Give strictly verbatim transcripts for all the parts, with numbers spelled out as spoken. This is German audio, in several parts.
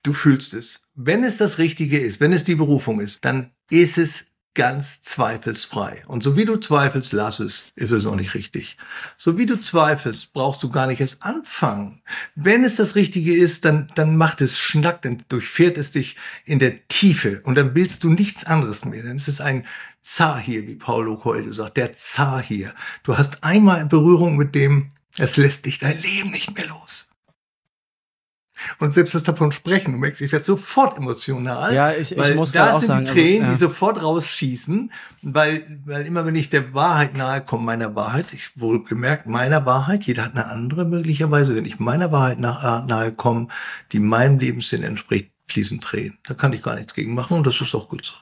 Du fühlst es. Wenn es das Richtige ist, wenn es die Berufung ist, dann ist es ganz zweifelsfrei. Und so wie du zweifelst, lass es, ist es noch nicht richtig. So wie du zweifelst, brauchst du gar nicht erst anfangen. Wenn es das Richtige ist, dann, dann macht es Schnack, dann durchfährt es dich in der Tiefe und dann willst du nichts anderes mehr. Dann ist es ein Zahir, wie Paulo Coelho sagt, der Zahir. Du hast einmal Berührung mit dem, es lässt dich dein Leben nicht mehr los. Und selbst das davon sprechen, du merkst, ich werde sofort emotional, ja, ich, weil ich muss da auch sind sagen, die Tränen, also, ja. die sofort rausschießen, weil, weil immer wenn ich der Wahrheit nahe komme, meiner Wahrheit, ich wohl gemerkt, meiner Wahrheit, jeder hat eine andere möglicherweise, wenn ich meiner Wahrheit nahe, nahe komme, die meinem Lebenssinn entspricht, fließen Tränen. Da kann ich gar nichts gegen machen und das ist auch gut so.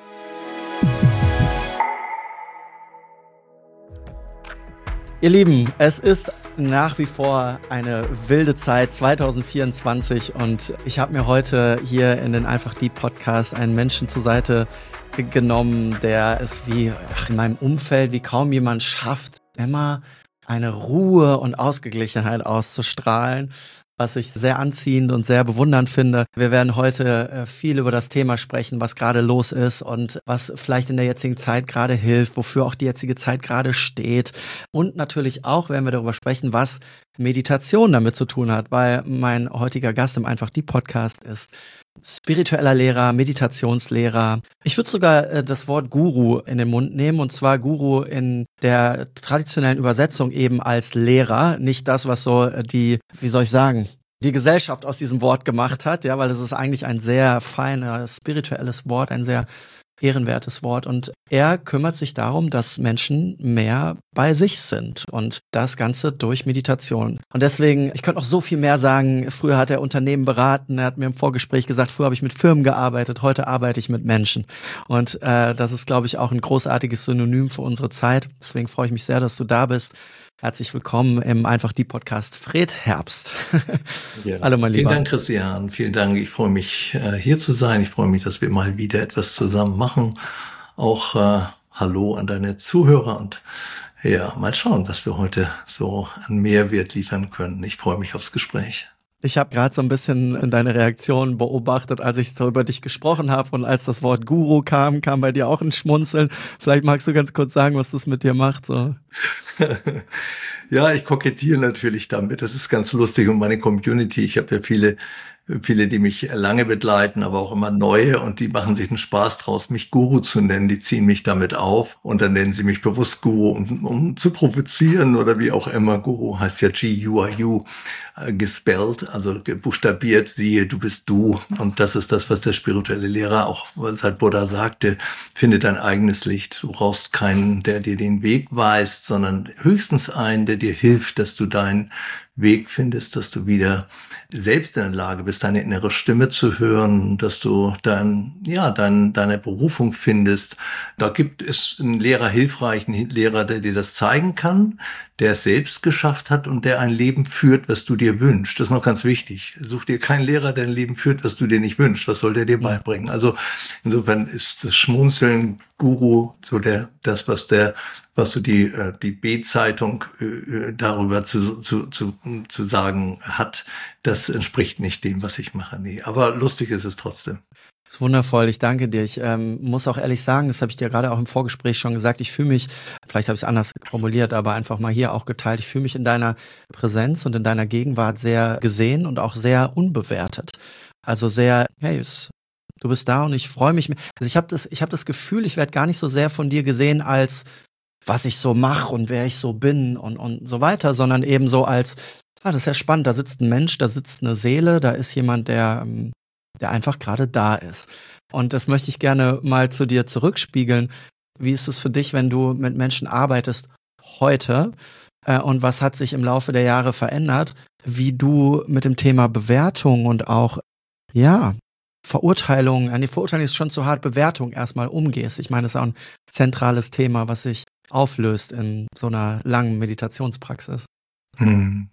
Ihr Lieben, es ist nach wie vor eine wilde Zeit, zwanzig vierundzwanzig, und ich habe mir heute hier in den Einfach Die Podcast einen Menschen zur Seite genommen, der es wie ach, in meinem Umfeld wie kaum jemand schafft, immer eine Ruhe und Ausgeglichenheit auszustrahlen, was ich sehr anziehend und sehr bewundernd finde. Wir werden heute äh, viel über das Thema sprechen, was gerade los ist und was vielleicht in der jetzigen Zeit gerade hilft, wofür auch die jetzige Zeit gerade steht. Und natürlich auch werden wir darüber sprechen, was Meditation damit zu tun hat, weil mein heutiger Gast im Einfach Die Podcast ist spiritueller Lehrer, Meditationslehrer. Ich würde sogar äh, das Wort Guru in den Mund nehmen, und zwar Guru in der traditionellen Übersetzung eben als Lehrer, nicht das, was so äh, die, wie soll ich sagen, die Gesellschaft aus diesem Wort gemacht hat, ja, weil es ist eigentlich ein sehr feines, spirituelles Wort, ein sehr ehrenwertes Wort, und er kümmert sich darum, dass Menschen mehr bei sich sind und das Ganze durch Meditation. Und deswegen, ich könnte noch so viel mehr sagen. Früher hat er Unternehmen beraten, er hat mir im Vorgespräch gesagt, früher habe ich mit Firmen gearbeitet, heute arbeite ich mit Menschen. Und äh, das ist, glaube ich, auch ein großartiges Synonym für unsere Zeit. Deswegen freue ich mich sehr, dass du da bist. Herzlich willkommen im Einfach Die Podcast, Fred Herbst. Ja. Hallo, mein Lieber. Vielen Dank, Christian. Vielen Dank. Ich freue mich, hier zu sein. Ich freue mich, dass wir mal wieder etwas zusammen machen. Auch äh, Hallo an deine Zuhörer und ja, mal schauen, was wir heute so an Mehrwert liefern können. Ich freue mich aufs Gespräch. Ich habe gerade so ein bisschen deine Reaktion beobachtet, als ich so über dich gesprochen habe, und als das Wort Guru kam, kam bei dir auch ein Schmunzeln. Vielleicht magst du ganz kurz sagen, was das mit dir macht. So. Ja, ich kokettiere natürlich damit. Das ist ganz lustig, und meine Community, ich habe ja viele Viele, die mich lange begleiten, aber auch immer neue, und die machen sich einen Spaß draus, mich Guru zu nennen. Die ziehen mich damit auf und dann nennen sie mich bewusst Guru, um, um zu provozieren oder wie auch immer. Guru heißt ja G U R U äh, gespellt, also buchstabiert, siehe, du bist du. Und das ist das, was der spirituelle Lehrer auch seit Buddha sagte, finde dein eigenes Licht. Du brauchst keinen, der dir den Weg weist, sondern höchstens einen, der dir hilft, dass du deinen Weg findest, dass du wieder selbst in der Lage bist, deine innere Stimme zu hören, dass du dein, ja, dein, deine Berufung findest. Da gibt es einen Lehrer, hilfreichen Lehrer, der dir das zeigen kann, der es selbst geschafft hat und der ein Leben führt, was du dir wünschst. Das ist noch ganz wichtig. Such dir keinen Lehrer, der ein Leben führt, was du dir nicht wünschst. Was soll der dir beibringen? Also insofern ist das Schmunzeln Guru so der, das, was der, was so die, die B-Zeitung äh, darüber zu, zu, zu, zu sagen hat, das entspricht nicht dem, was ich mache. Nee, aber lustig ist es trotzdem. Das ist wundervoll, ich danke dir. Ich ähm, muss auch ehrlich sagen, das habe ich dir gerade auch im Vorgespräch schon gesagt, ich fühle mich, vielleicht habe ich es anders formuliert, aber einfach mal hier auch geteilt, ich fühle mich in deiner Präsenz und in deiner Gegenwart sehr gesehen und auch sehr unbewertet. Also sehr, hey, es, du bist da und ich freue mich. Also ich habe das, ich habe das Gefühl, ich werde gar nicht so sehr von dir gesehen als was ich so mache und wer ich so bin und, und so weiter, sondern eben so als, ah, das ist ja spannend, da sitzt ein Mensch, da sitzt eine Seele, da ist jemand, der, der einfach gerade da ist. Und das möchte ich gerne mal zu dir zurückspiegeln. Wie ist es für dich, wenn du mit Menschen arbeitest heute? Äh, und was hat sich im Laufe der Jahre verändert, wie du mit dem Thema Bewertung und auch, ja, Verurteilung, nee, Verurteilung ist schon zu hart, Bewertung erstmal umgehst. Ich meine, das ist auch ein zentrales Thema, was sich auflöst in so einer langen Meditationspraxis. Hm.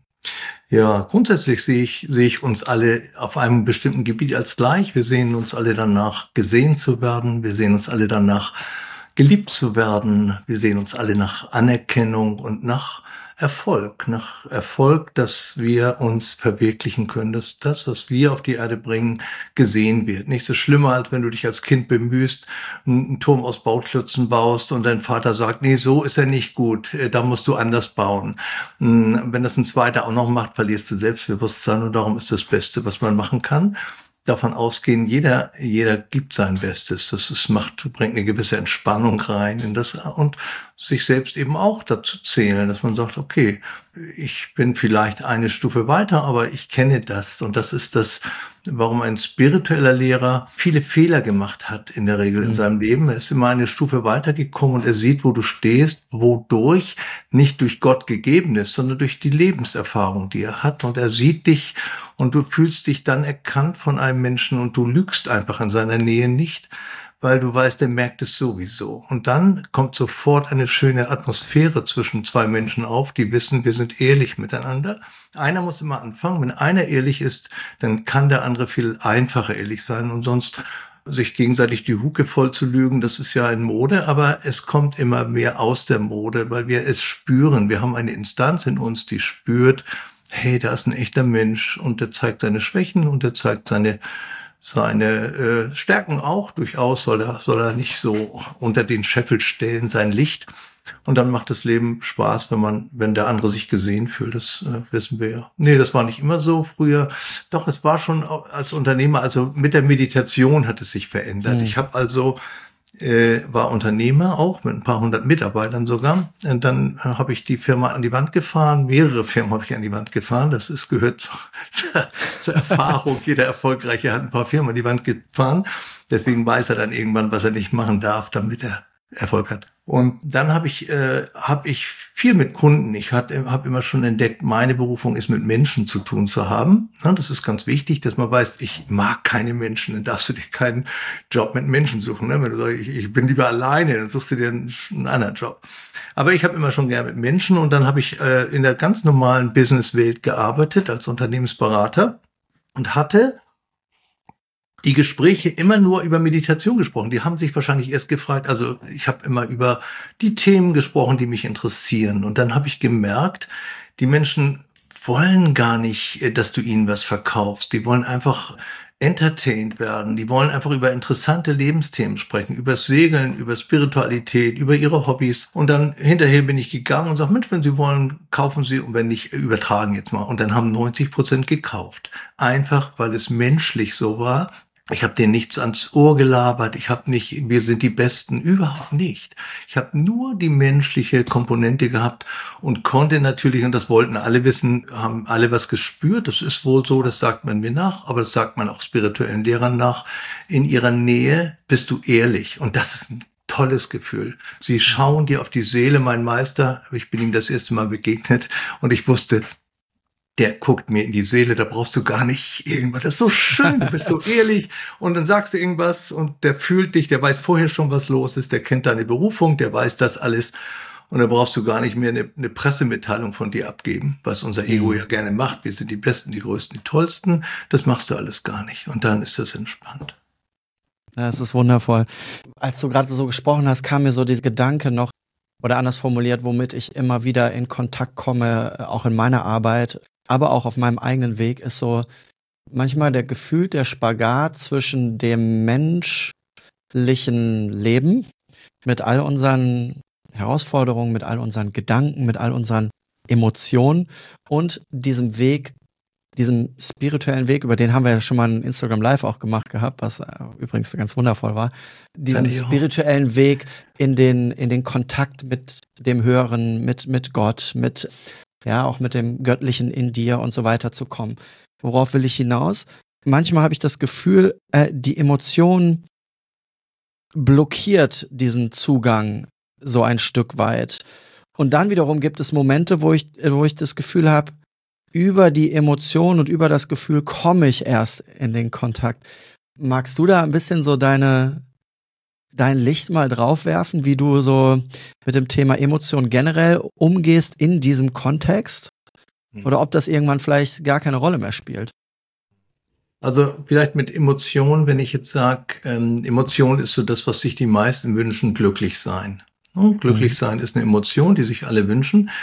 Ja, grundsätzlich sehe ich, sehe ich uns alle auf einem bestimmten Gebiet als gleich. Wir sehen uns alle danach, gesehen zu werden. Wir sehen uns alle danach, geliebt zu werden. Wir sehen uns alle nach Anerkennung und nach Erfolg, nach Erfolg, dass wir uns verwirklichen können, dass das, was wir auf die Erde bringen, gesehen wird. Nichts ist schlimmer, als wenn du dich als Kind bemühst, einen Turm aus Bauklötzen baust und dein Vater sagt, nee, so ist er nicht gut, da musst du anders bauen. Wenn das ein Zweiter auch noch macht, verlierst du Selbstbewusstsein und darum ist das Beste, was man machen kann, davon ausgehen, jeder, jeder gibt sein Bestes. Das ist, macht, bringt eine gewisse Entspannung rein in das und sich selbst eben auch dazu zählen, dass man sagt, okay, ich bin vielleicht eine Stufe weiter, aber ich kenne das. Und das ist das, warum ein spiritueller Lehrer viele Fehler gemacht hat in der Regel in seinem Leben. Er ist immer eine Stufe weitergekommen und er sieht, wo du stehst, wodurch nicht durch Gott gegeben ist, sondern durch die Lebenserfahrung, die er hat. Und er sieht dich und du fühlst dich dann erkannt von einem Menschen und du lügst einfach in seiner Nähe nicht, weil du weißt, er merkt es sowieso. Und dann kommt sofort eine schöne Atmosphäre zwischen zwei Menschen auf, die wissen, wir sind ehrlich miteinander. Einer muss immer anfangen. Wenn einer ehrlich ist, dann kann der andere viel einfacher ehrlich sein und sonst sich gegenseitig die Hucke voll zu lügen, das ist ja in Mode, aber es kommt immer mehr aus der Mode, weil wir es spüren. Wir haben eine Instanz in uns, die spürt, hey, da ist ein echter Mensch und der zeigt seine Schwächen und der zeigt seine seine äh, Stärken auch. Durchaus soll er soll er nicht so unter den Scheffel stellen, sein Licht. Und dann macht das Leben Spaß, wenn man, wenn der andere sich gesehen fühlt. Das äh, wissen wir ja. Nee, das war nicht immer so früher. Doch, es war schon als Unternehmer, also mit der Meditation hat es sich verändert. Mhm. Ich habe also äh, war Unternehmer auch mit ein paar hundert Mitarbeitern sogar. Und dann äh, habe ich die Firma an die Wand gefahren. Mehrere Firmen habe ich an die Wand gefahren. Das ist gehört zur, zur Erfahrung. Jeder Erfolgreiche hat ein paar Firmen an die Wand gefahren. Deswegen weiß er dann irgendwann, was er nicht machen darf, damit er Erfolg hat. Und dann habe ich äh, habe ich viel mit Kunden. Ich habe immer schon entdeckt, meine Berufung ist mit Menschen zu tun zu haben. Ja, das ist ganz wichtig, dass man weiß, ich mag keine Menschen. Dann darfst du dir keinen Job mit Menschen suchen. Ne? Wenn du sagst, ich, ich bin lieber alleine, dann suchst du dir einen, einen anderen Job. Aber ich habe immer schon gern mit Menschen und dann habe ich äh, in der ganz normalen Businesswelt gearbeitet als Unternehmensberater und hatte die Gespräche immer nur über Meditation gesprochen. Die haben sich wahrscheinlich erst gefragt, also ich habe immer über die Themen gesprochen, die mich interessieren. Und dann habe ich gemerkt, die Menschen wollen gar nicht, dass du ihnen was verkaufst. Die wollen einfach entertained werden. Die wollen einfach über interessante Lebensthemen sprechen, über Segeln, über Spiritualität, über ihre Hobbys. Und dann hinterher bin ich gegangen und sage, Mensch, wenn Sie wollen, kaufen Sie und wenn nicht, übertragen jetzt mal. Und dann haben neunzig Prozent gekauft. Einfach, weil es menschlich so war. Ich habe denen nichts ans Ohr gelabert, ich habe nicht, wir sind die Besten, überhaupt nicht. Ich habe nur die menschliche Komponente gehabt und konnte natürlich, und das wollten alle wissen, haben alle was gespürt, das ist wohl so, das sagt man mir nach, aber das sagt man auch spirituellen Lehrern nach, in ihrer Nähe bist du ehrlich und das ist ein tolles Gefühl. Sie schauen dir auf die Seele, mein Meister, ich bin ihm das erste Mal begegnet und ich wusste, der guckt mir in die Seele, da brauchst du gar nicht irgendwas. Das ist so schön, du bist so ehrlich und dann sagst du irgendwas und der fühlt dich, der weiß vorher schon, was los ist, der kennt deine Berufung, der weiß das alles und da brauchst du gar nicht mehr eine, eine Pressemitteilung von dir abgeben, was unser Ego ja gerne macht. Wir sind die Besten, die Größten, die Tollsten. Das machst du alles gar nicht und dann ist das entspannt. Ja, es ist wundervoll. Als du gerade so gesprochen hast, kam mir so dieser Gedanke noch, oder anders formuliert, womit ich immer wieder in Kontakt komme, auch in meiner Arbeit, aber auch auf meinem eigenen Weg, ist so manchmal der Gefühl, der Spagat zwischen dem menschlichen Leben mit all unseren Herausforderungen, mit all unseren Gedanken, mit all unseren Emotionen und diesem Weg, diesem spirituellen Weg, über den haben wir ja schon mal ein Instagram Live auch gemacht gehabt, was übrigens ganz wundervoll war, diesen spirituellen Weg in den, in den Kontakt mit dem Höheren, mit, mit Gott, mit, ja, auch mit dem Göttlichen in dir und so weiter zu kommen. Worauf will ich hinaus? Manchmal habe ich das Gefühl, äh, die Emotion blockiert diesen Zugang so ein Stück weit. Und dann wiederum gibt es Momente, wo ich, wo ich das Gefühl habe, über die Emotion und über das Gefühl komme ich erst in den Kontakt. Magst du da ein bisschen so deine, dein Licht mal draufwerfen, wie du so mit dem Thema Emotion generell umgehst in diesem Kontext? Oder ob das irgendwann vielleicht gar keine Rolle mehr spielt? Also vielleicht mit Emotion, wenn ich jetzt sage, ähm, Emotion ist so das, was sich die meisten wünschen, glücklich sein. Und glücklich sein ist eine Emotion, die sich alle wünschen.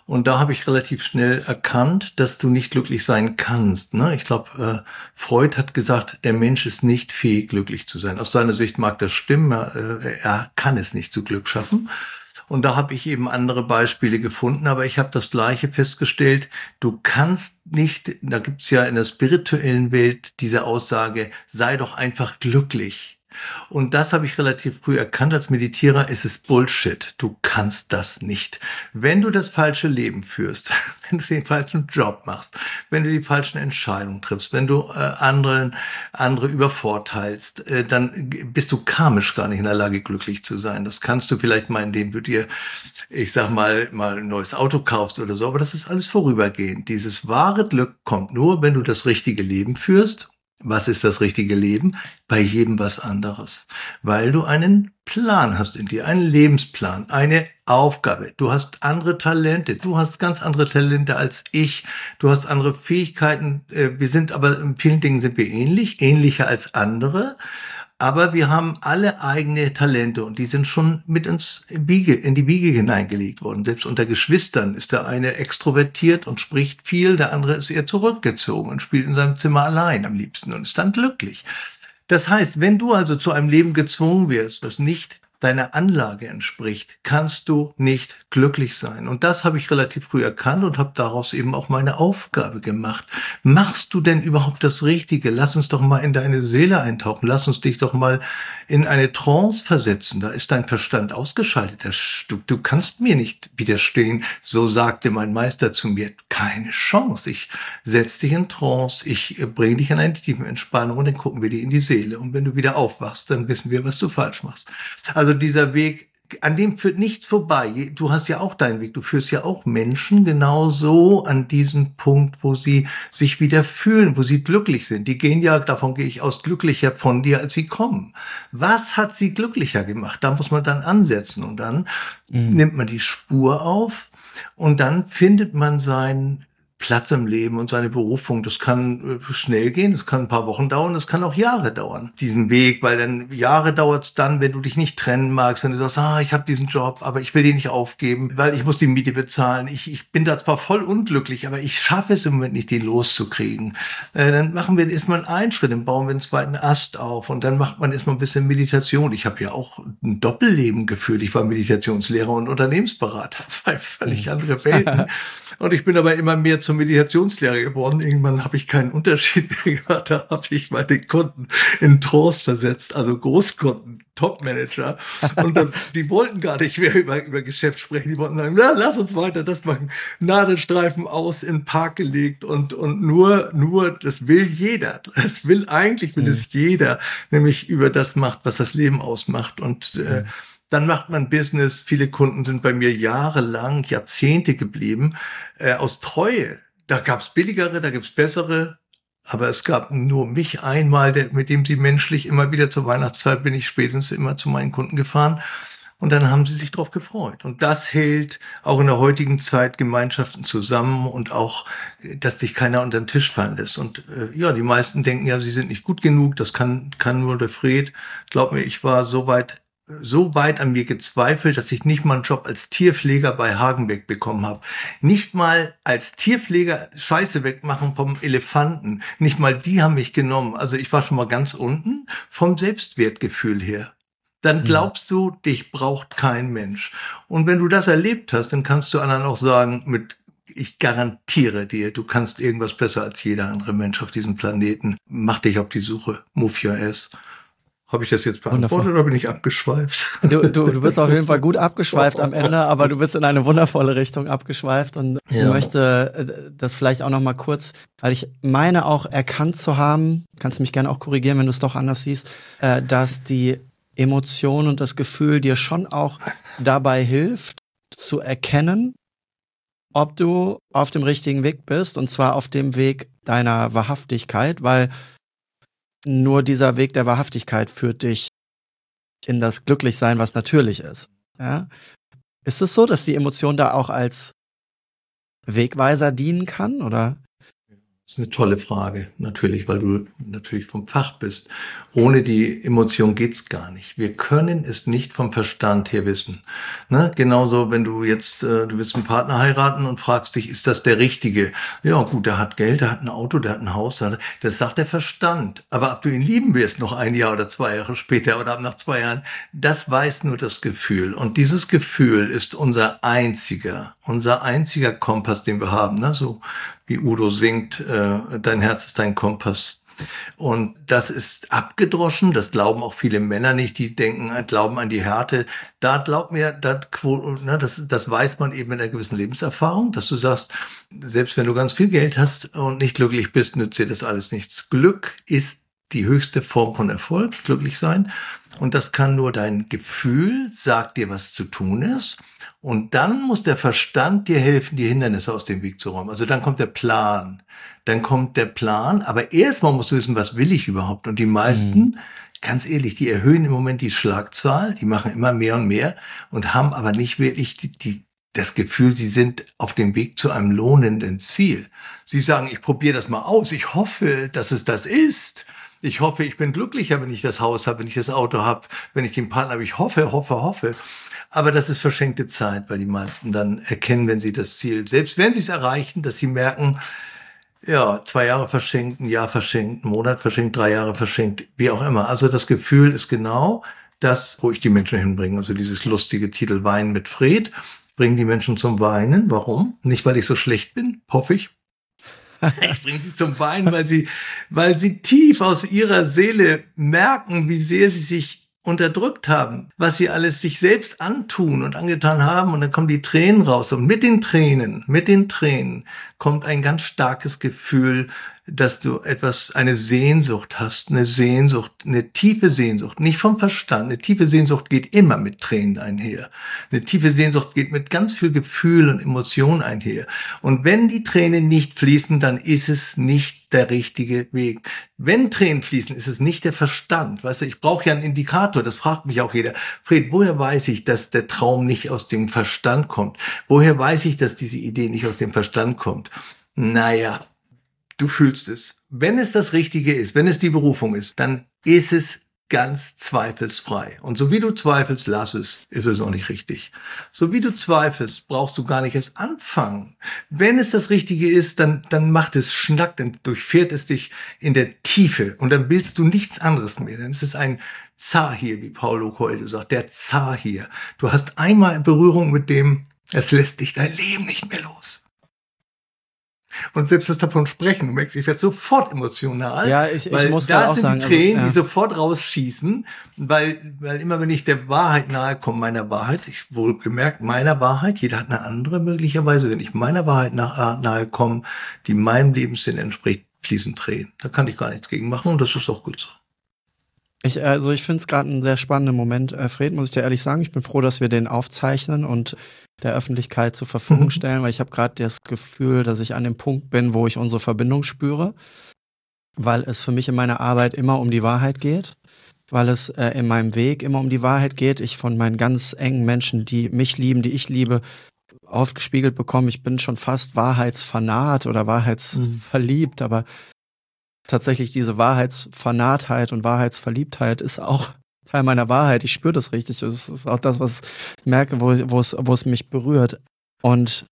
Und da habe ich relativ schnell erkannt, dass du nicht glücklich sein kannst. Ne? Ich glaube, äh, Freud hat gesagt, der Mensch ist nicht fähig, glücklich zu sein. Aus seiner Sicht mag das stimmen, er, äh, er kann es nicht zu Glück schaffen. Und da habe ich eben andere Beispiele gefunden, aber ich habe das Gleiche festgestellt, du kannst nicht, da gibt's ja in der spirituellen Welt diese Aussage, sei doch einfach glücklich. Und das habe ich relativ früh erkannt als Meditierer, es ist Bullshit. Du kannst das nicht. Wenn du das falsche Leben führst, wenn du den falschen Job machst, wenn du die falschen Entscheidungen triffst, wenn du äh, anderen, andere übervorteilst, äh, dann bist du karmisch gar nicht in der Lage, glücklich zu sein. Das kannst du vielleicht mal, indem du dir, ich sag mal, mal ein neues Auto kaufst oder so, aber das ist alles vorübergehend. Dieses wahre Glück kommt nur, wenn du das richtige Leben führst. Was ist das richtige Leben? Bei jedem was anderes. Weil du einen Plan hast in dir, einen Lebensplan, eine Aufgabe. Du hast andere Talente. Du hast ganz andere Talente als ich. Du hast andere Fähigkeiten. Wir sind aber, in vielen Dingen sind wir ähnlich, ähnlicher als andere. Aber wir haben alle eigene Talente und die sind schon mit uns in, Wiege, in die Wiege hineingelegt worden. Selbst unter Geschwistern ist der eine extrovertiert und spricht viel, der andere ist eher zurückgezogen und spielt in seinem Zimmer allein am liebsten und ist dann glücklich. Das heißt, wenn du also zu einem Leben gezwungen wirst, was nicht deiner Anlage entspricht, kannst du nicht glücklich sein. Und das habe ich relativ früh erkannt und habe daraus eben auch meine Aufgabe gemacht. Machst du denn überhaupt das Richtige? Lass uns doch mal in deine Seele eintauchen. Lass uns dich doch mal in eine Trance versetzen. Da ist dein Verstand ausgeschaltet. Du, du kannst mir nicht widerstehen. So sagte mein Meister zu mir. Keine Chance. Ich setze dich in Trance. Ich bringe dich in eine tiefe Entspannung und dann gucken wir dir in die Seele. Und wenn du wieder aufwachst, dann wissen wir, was du falsch machst. Also dieser Weg, an dem führt nichts vorbei. Du hast ja auch deinen Weg. Du führst ja auch Menschen genauso an diesen Punkt, wo sie sich wieder fühlen, wo sie glücklich sind. Die gehen ja, davon gehe ich aus, glücklicher von dir, als sie kommen. Was hat sie glücklicher gemacht? Da muss man dann ansetzen und dann mhm. nimmt man die Spur auf und dann findet man seinen Platz im Leben und seine Berufung. Das kann schnell gehen, das kann ein paar Wochen dauern, das kann auch Jahre dauern, diesen Weg, weil dann Jahre dauert es dann, wenn du dich nicht trennen magst, wenn du sagst, ah, ich habe diesen Job, aber ich will den nicht aufgeben, weil ich muss die Miete bezahlen. Ich, ich bin da zwar voll unglücklich, aber ich schaffe es im Moment nicht, den loszukriegen. Äh, dann machen wir erstmal einen Schritt, dann bauen wir einen zweiten Ast auf und dann macht man erstmal ein bisschen Meditation. Ich habe ja auch ein Doppelleben geführt. Ich war Meditationslehrer und Unternehmensberater, zwei völlig andere Welten. Und ich bin aber immer mehr zum Meditationslehrer geworden. Irgendwann habe ich keinen Unterschied mehr gemacht. Da habe ich meine Kunden in Trance versetzt, also Großkunden, Topmanager. Und dann, die wollten gar nicht mehr über, über Geschäft sprechen. Die wollten sagen, na, lass uns weiter das machen. Nadelstreifen aus, in den Park gelegt und, und nur, nur, das will jeder. Das will, eigentlich will mhm. es jeder, nämlich über das macht, was das Leben ausmacht. Und, mhm. äh, dann macht man Business. Viele Kunden sind bei mir jahrelang, Jahrzehnte geblieben, äh, aus Treue. Da gab's billigere, da gibt's bessere. Aber es gab nur mich einmal, der, mit dem sie menschlich immer wieder zur Weihnachtszeit bin ich spätestens immer zu meinen Kunden gefahren. Und dann haben sie sich drauf gefreut. Und das hält auch in der heutigen Zeit Gemeinschaften zusammen und auch, dass dich keiner unter den Tisch fallen lässt. Und äh, ja, die meisten denken ja, sie sind nicht gut genug. Das kann, kann nur der Fred. Glaub mir, ich war so weit so weit an mir gezweifelt, dass ich nicht mal einen Job als Tierpfleger bei Hagenbeck bekommen habe. Nicht mal als Tierpfleger Scheiße wegmachen vom Elefanten. Nicht mal die haben mich genommen. Also ich war schon mal ganz unten vom Selbstwertgefühl her. Dann glaubst du, dich braucht kein Mensch. Und wenn du das erlebt hast, dann kannst du anderen auch sagen, mit ich garantiere dir, du kannst irgendwas besser als jeder andere Mensch auf diesem Planeten. Mach dich auf die Suche. Move your ass. Habe ich das jetzt beantwortet Wundervoll. Oder bin ich abgeschweift? Du, du, du bist auf jeden Fall gut abgeschweift am Ende, aber du bist in eine wundervolle Richtung abgeschweift und ja. Ich möchte das vielleicht auch noch mal kurz, weil ich meine auch erkannt zu haben, kannst du mich gerne auch korrigieren, wenn du es doch anders siehst, dass die Emotion und das Gefühl dir schon auch dabei hilft, zu erkennen, ob du auf dem richtigen Weg bist und zwar auf dem Weg deiner Wahrhaftigkeit, weil nur dieser Weg der Wahrhaftigkeit führt dich in das Glücklichsein, was natürlich ist. Ja? Ist es so, dass die Emotion da auch als Wegweiser dienen kann, oder? Das ist eine tolle Frage, natürlich, weil du natürlich vom Fach bist. Ohne die Emotion geht's gar nicht. Wir können es nicht vom Verstand her wissen. Ne? Genauso, wenn du jetzt, äh, du willst einen Partner heiraten und fragst dich, ist das der Richtige? Ja, gut, der hat Geld, der hat ein Auto, der hat ein Haus, der hat, das sagt der Verstand. Aber ob du ihn lieben wirst, noch ein Jahr oder zwei Jahre später oder ab nach zwei Jahren, das weiß nur das Gefühl. Und dieses Gefühl ist unser einziger, unser einziger Kompass, den wir haben. Ne? So wie Udo singt, äh, dein Herz ist dein Kompass. Und das ist abgedroschen, das glauben auch viele Männer nicht, die denken, glauben an die Härte. Da glaub mir, das, das, das weiß man eben in einer gewissen Lebenserfahrung, dass du sagst, selbst wenn du ganz viel Geld hast und nicht glücklich bist, nützt dir das alles nichts. Glück ist die höchste Form von Erfolg, glücklich sein. Und das kann nur dein Gefühl, sagt dir, was zu tun ist. Und dann muss der Verstand dir helfen, die Hindernisse aus dem Weg zu räumen. Also dann kommt der Plan. Dann kommt der Plan. Aber erstmal musst du wissen, was will ich überhaupt? Und die meisten, mhm. ganz ehrlich, die erhöhen im Moment die Schlagzahl. Die machen immer mehr und mehr und haben aber nicht wirklich die, die das Gefühl, sie sind auf dem Weg zu einem lohnenden Ziel. Sie sagen, ich probiere das mal aus. Ich hoffe, dass es das ist. Ich hoffe, ich bin glücklicher, wenn ich das Haus habe, wenn ich das Auto habe, wenn ich den Partner habe. Ich hoffe, hoffe, hoffe. Aber das ist verschenkte Zeit, weil die meisten dann erkennen, wenn sie das Ziel, selbst wenn sie es erreichen, dass sie merken, ja, zwei Jahre verschenkt, ein Jahr verschenkt, ein Monat verschenkt, drei Jahre verschenkt, wie auch immer. Also das Gefühl ist genau das, wo ich die Menschen hinbringe. Also dieses lustige Titel Wein mit Fred, bringen die Menschen zum Weinen. Warum? Nicht, weil ich so schlecht bin, hoffe ich. Ich bringe sie zum Weinen, weil sie, weil sie tief aus ihrer Seele merken, wie sehr sie sich unterdrückt haben, was sie alles sich selbst antun und angetan haben. Und dann kommen die Tränen raus. Und mit den Tränen, mit den Tränen kommt ein ganz starkes Gefühl, dass du etwas, eine Sehnsucht hast, eine Sehnsucht, eine tiefe Sehnsucht, nicht vom Verstand. Eine tiefe Sehnsucht geht immer mit Tränen einher. Eine tiefe Sehnsucht geht mit ganz viel Gefühl und Emotion einher. Und wenn die Tränen nicht fließen, dann ist es nicht der richtige Weg. Wenn Tränen fließen, ist es nicht der Verstand. Weißt du, ich brauche ja einen Indikator, das fragt mich auch jeder. Fred, woher weiß ich, dass der Traum nicht aus dem Verstand kommt? Woher weiß ich, dass diese Idee nicht aus dem Verstand kommt? Naja, du fühlst es. Wenn es das Richtige ist, wenn es die Berufung ist, dann ist es ganz zweifelsfrei. Und so wie du zweifelst, lass es, ist es auch nicht richtig. So wie du zweifelst, brauchst du gar nicht erst anfangen. Wenn es das Richtige ist, dann, dann macht es Schnack, dann durchfährt es dich in der Tiefe und dann willst du nichts anderes mehr. Dann ist es ein Zahir, wie Paulo Coelho sagt, der Zahir. Du hast einmal Berührung mit dem, es lässt dich dein Leben nicht mehr los. Und selbst das davon sprechen, du merkst, ich werde sofort emotional. Ja, ich, weil ich muss da auch sind sagen, die Tränen, also, ja. die sofort rausschießen, weil, weil immer wenn ich der Wahrheit nahe komme, meiner Wahrheit, ich wohl gemerkt, meiner Wahrheit, jeder hat eine andere möglicherweise, wenn ich meiner Wahrheit nahe, nahe komme, die meinem Lebenssinn entspricht, fließen Tränen. Da kann ich gar nichts gegen machen und das ist auch gut so. Ich, also ich finde es gerade einen sehr spannenden Moment, äh, Fred, muss ich dir ehrlich sagen. Ich bin froh, dass wir den aufzeichnen und der Öffentlichkeit zur Verfügung mhm. stellen, weil ich habe gerade das Gefühl, dass ich an dem Punkt bin, wo ich unsere Verbindung spüre, weil es für mich in meiner Arbeit immer um die Wahrheit geht, weil es äh, in meinem Weg immer um die Wahrheit geht. Ich von meinen ganz engen Menschen, die mich lieben, die ich liebe, oft gespiegelt bekomme, ich bin schon fast wahrheitsfanat oder wahrheitsverliebt, mhm. aber tatsächlich diese Wahrheitsfanatheit und Wahrheitsverliebtheit ist auch Teil meiner Wahrheit. Ich spüre das richtig. Das ist auch das, was ich merke, wo, wo, es, wo es mich berührt. Und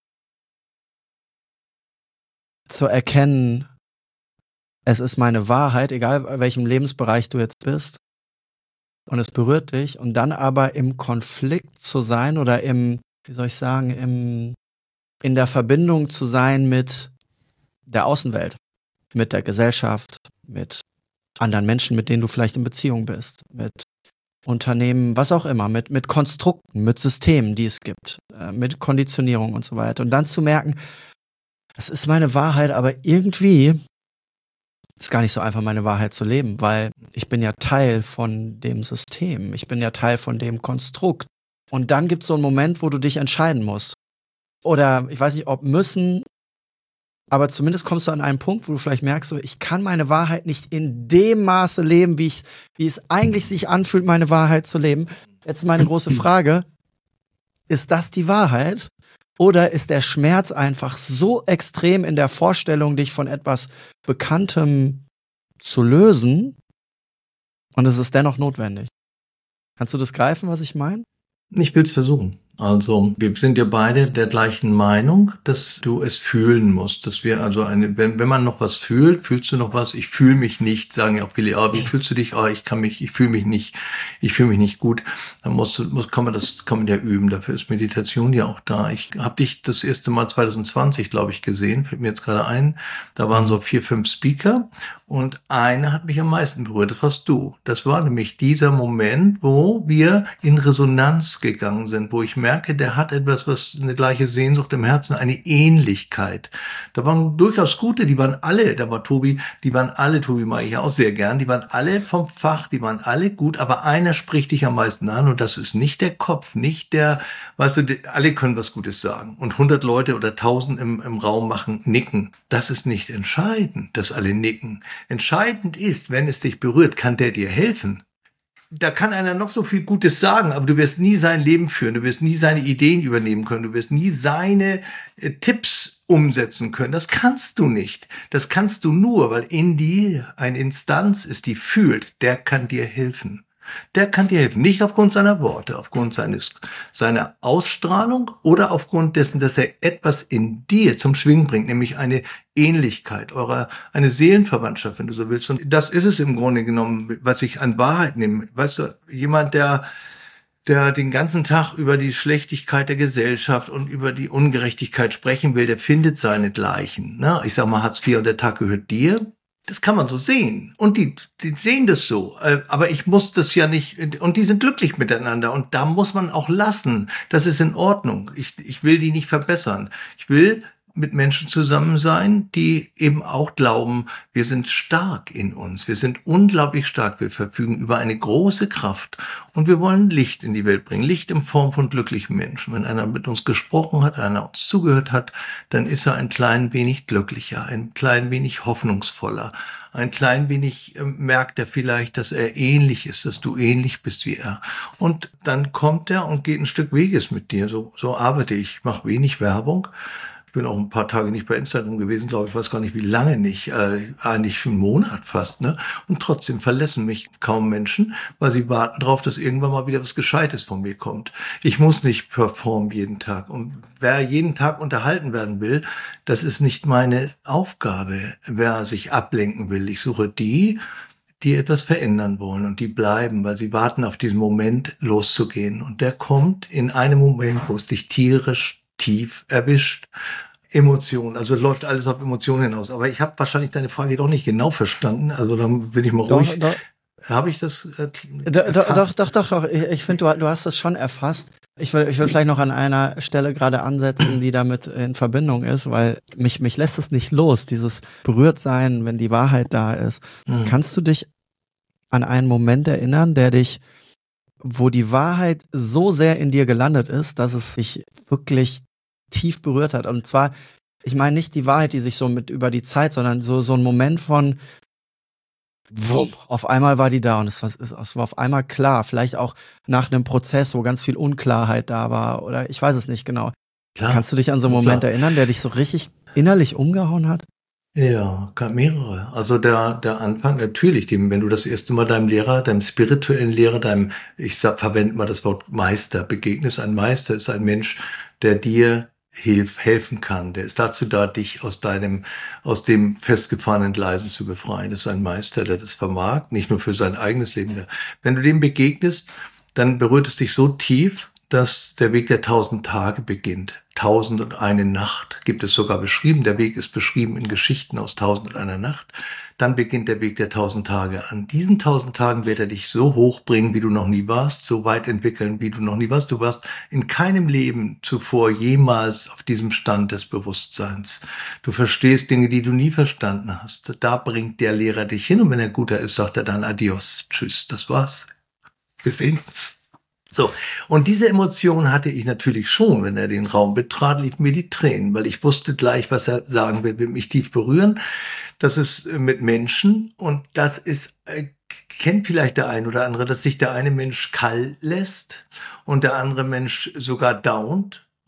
zu erkennen, es ist meine Wahrheit, egal in welchem Lebensbereich du jetzt bist, und es berührt dich, und dann aber im Konflikt zu sein oder im, wie soll ich sagen, im, in der Verbindung zu sein mit der Außenwelt, mit der Gesellschaft, mit anderen Menschen, mit denen du vielleicht in Beziehung bist, mit Unternehmen, was auch immer, mit, mit Konstrukten, mit Systemen, die es gibt, äh, mit Konditionierung und so weiter. Und dann zu merken, das ist meine Wahrheit, aber irgendwie ist gar nicht so einfach, meine Wahrheit zu leben, weil ich bin ja Teil von dem System, ich bin ja Teil von dem Konstrukt. Und dann gibt es so einen Moment, wo du dich entscheiden musst. Oder ich weiß nicht, ob müssen, aber zumindest kommst du an einen Punkt, wo du vielleicht merkst, so, ich kann meine Wahrheit nicht in dem Maße leben, wie, ich, wie es eigentlich sich anfühlt, meine Wahrheit zu leben. Jetzt meine große Frage, ist das die Wahrheit? Oder ist der Schmerz einfach so extrem in der Vorstellung, dich von etwas Bekanntem zu lösen und es ist dennoch notwendig? Kannst du das greifen, was ich meine? Ich will's versuchen. Also, wir sind ja beide der gleichen Meinung, dass du es fühlen musst, dass wir also eine, wenn, wenn man noch was fühlt, fühlst du noch was? Ich fühle mich nicht, sagen ja auch viele, ah, wie fühlst du dich? Ah, ich kann mich, ich fühle mich nicht, ich fühle mich nicht gut. Dann musst du, muss, kann man das, kann man ja üben. Dafür ist Meditation ja auch da. Ich habe dich das erste Mal zwanzig zwanzig, glaube ich, gesehen, fällt mir jetzt gerade ein. Da waren so vier, fünf Speaker und einer hat mich am meisten berührt. Das warst du. Das war nämlich dieser Moment, wo wir in Resonanz gegangen sind, wo ich merke, der hat etwas, was eine gleiche Sehnsucht im Herzen, eine Ähnlichkeit. Da waren durchaus gute, die waren alle, da war Tobi, die waren alle, Tobi mag ich auch sehr gern, die waren alle vom Fach, die waren alle gut, aber einer spricht dich am meisten an und das ist nicht der Kopf, nicht der, weißt du, die, alle können was Gutes sagen und hundert Leute oder tausend im, im Raum machen, nicken. Das ist nicht entscheidend, dass alle nicken. Entscheidend ist, wenn es dich berührt, kann der dir helfen. Da kann einer noch so viel Gutes sagen, aber du wirst nie sein Leben führen, du wirst nie seine Ideen übernehmen können, du wirst nie seine äh, Tipps umsetzen können. Das kannst du nicht. Das kannst du nur, weil in dir eine Instanz ist, die fühlt, der kann dir helfen. Der kann dir helfen, nicht aufgrund seiner Worte, aufgrund seines, seiner Ausstrahlung oder aufgrund dessen, dass er etwas in dir zum Schwingen bringt, nämlich eine Ähnlichkeit, eurer, eine Seelenverwandtschaft, wenn du so willst. Und das ist es im Grunde genommen, was ich an Wahrheit nehme. Weißt du, jemand, der, der den ganzen Tag über die Schlechtigkeit der Gesellschaft und über die Ungerechtigkeit sprechen will, der findet seinesgleichen. Ne? Ich sag mal, Hartz vier und der Tag gehört dir. Das kann man so sehen. Und die, die sehen das so. Aber ich muss das ja nicht, und die sind glücklich miteinander. Und da muss man auch lassen. Das ist in Ordnung. Ich, ich will die nicht verbessern. Ich will mit Menschen zusammen sein, die eben auch glauben, wir sind stark in uns. Wir sind unglaublich stark. Wir verfügen über eine große Kraft. Und wir wollen Licht in die Welt bringen. Licht in Form von glücklichen Menschen. Wenn einer mit uns gesprochen hat, einer uns zugehört hat, dann ist er ein klein wenig glücklicher, ein klein wenig hoffnungsvoller. Ein klein wenig äh, merkt er vielleicht, dass er ähnlich ist, dass du ähnlich bist wie er. Und dann kommt er und geht ein Stück Weges mit dir. So, so arbeite ich. Ich mache wenig Werbung. Ich bin auch ein paar Tage nicht bei Instagram gewesen, glaube ich, weiß gar nicht, wie lange nicht, äh, eigentlich einen Monat fast, ne? Und trotzdem verlassen mich kaum Menschen, weil sie warten darauf, dass irgendwann mal wieder was Gescheites von mir kommt. Ich muss nicht performen jeden Tag. Und wer jeden Tag unterhalten werden will, das ist nicht meine Aufgabe. Wer sich ablenken will, ich suche die, die etwas verändern wollen und die bleiben, weil sie warten auf diesen Moment loszugehen. Und der kommt in einem Moment, wo es dich tierisch tief erwischt. Emotionen, also läuft alles auf Emotionen hinaus. Aber ich habe wahrscheinlich deine Frage doch nicht genau verstanden. Also dann bin ich mal Doch, ruhig. doch. Habe ich das äh, Do, do, doch, doch, doch, doch. Ich, ich finde, du, du hast das schon erfasst. Ich will, ich will vielleicht noch an einer Stelle gerade ansetzen, die damit in Verbindung ist, weil mich, mich lässt es nicht los, dieses Berührtsein, wenn die Wahrheit da ist. Mhm. Kannst du dich an einen Moment erinnern, der dich, wo die Wahrheit so sehr in dir gelandet ist, dass es dich wirklich tief berührt hat? Und zwar, ich meine nicht die Wahrheit, die sich so mit über die Zeit, sondern so, so ein Moment von wumm, auf einmal war die da und es war, es war auf einmal klar, vielleicht auch nach einem Prozess, wo ganz viel Unklarheit da war oder ich weiß es nicht genau. Klar. Kannst du dich an so einen Moment Klar. erinnern, der dich so richtig innerlich umgehauen hat? Ja, gab mehrere. Also der, der Anfang, natürlich, dem, wenn du das erste Mal deinem Lehrer, deinem spirituellen Lehrer, deinem, ich sag, verwende mal das Wort Meister, begegnest. Ein Meister ist ein Mensch, der dir hilf, helfen kann. Der ist dazu da, dich aus deinem, aus dem festgefahrenen Gleisen zu befreien. Das ist ein Meister, der das vermag, nicht nur für sein eigenes Leben. Wenn du dem begegnest, dann berührt es dich so tief, dass der Weg der tausend Tage beginnt. Tausend und eine Nacht gibt es sogar beschrieben. Der Weg ist beschrieben in Geschichten aus Tausend und einer Nacht. Dann beginnt der Weg der tausend Tage. An diesen tausend Tagen wird er dich so hoch bringen, wie du noch nie warst, so weit entwickeln, wie du noch nie warst. Du warst in keinem Leben zuvor jemals auf diesem Stand des Bewusstseins. Du verstehst Dinge, die du nie verstanden hast. Da bringt der Lehrer dich hin und wenn er guter ist, sagt er dann Adios, tschüss, das war's. Wir sehen uns. So, und diese Emotion hatte ich natürlich schon, wenn er den Raum betrat, liefen mir die Tränen, weil ich wusste gleich, was er sagen wird, wird mich tief berühren. Das ist mit Menschen und das ist, äh, kennt vielleicht der ein oder andere, dass sich der eine Mensch kalt lässt und der andere Mensch sogar downt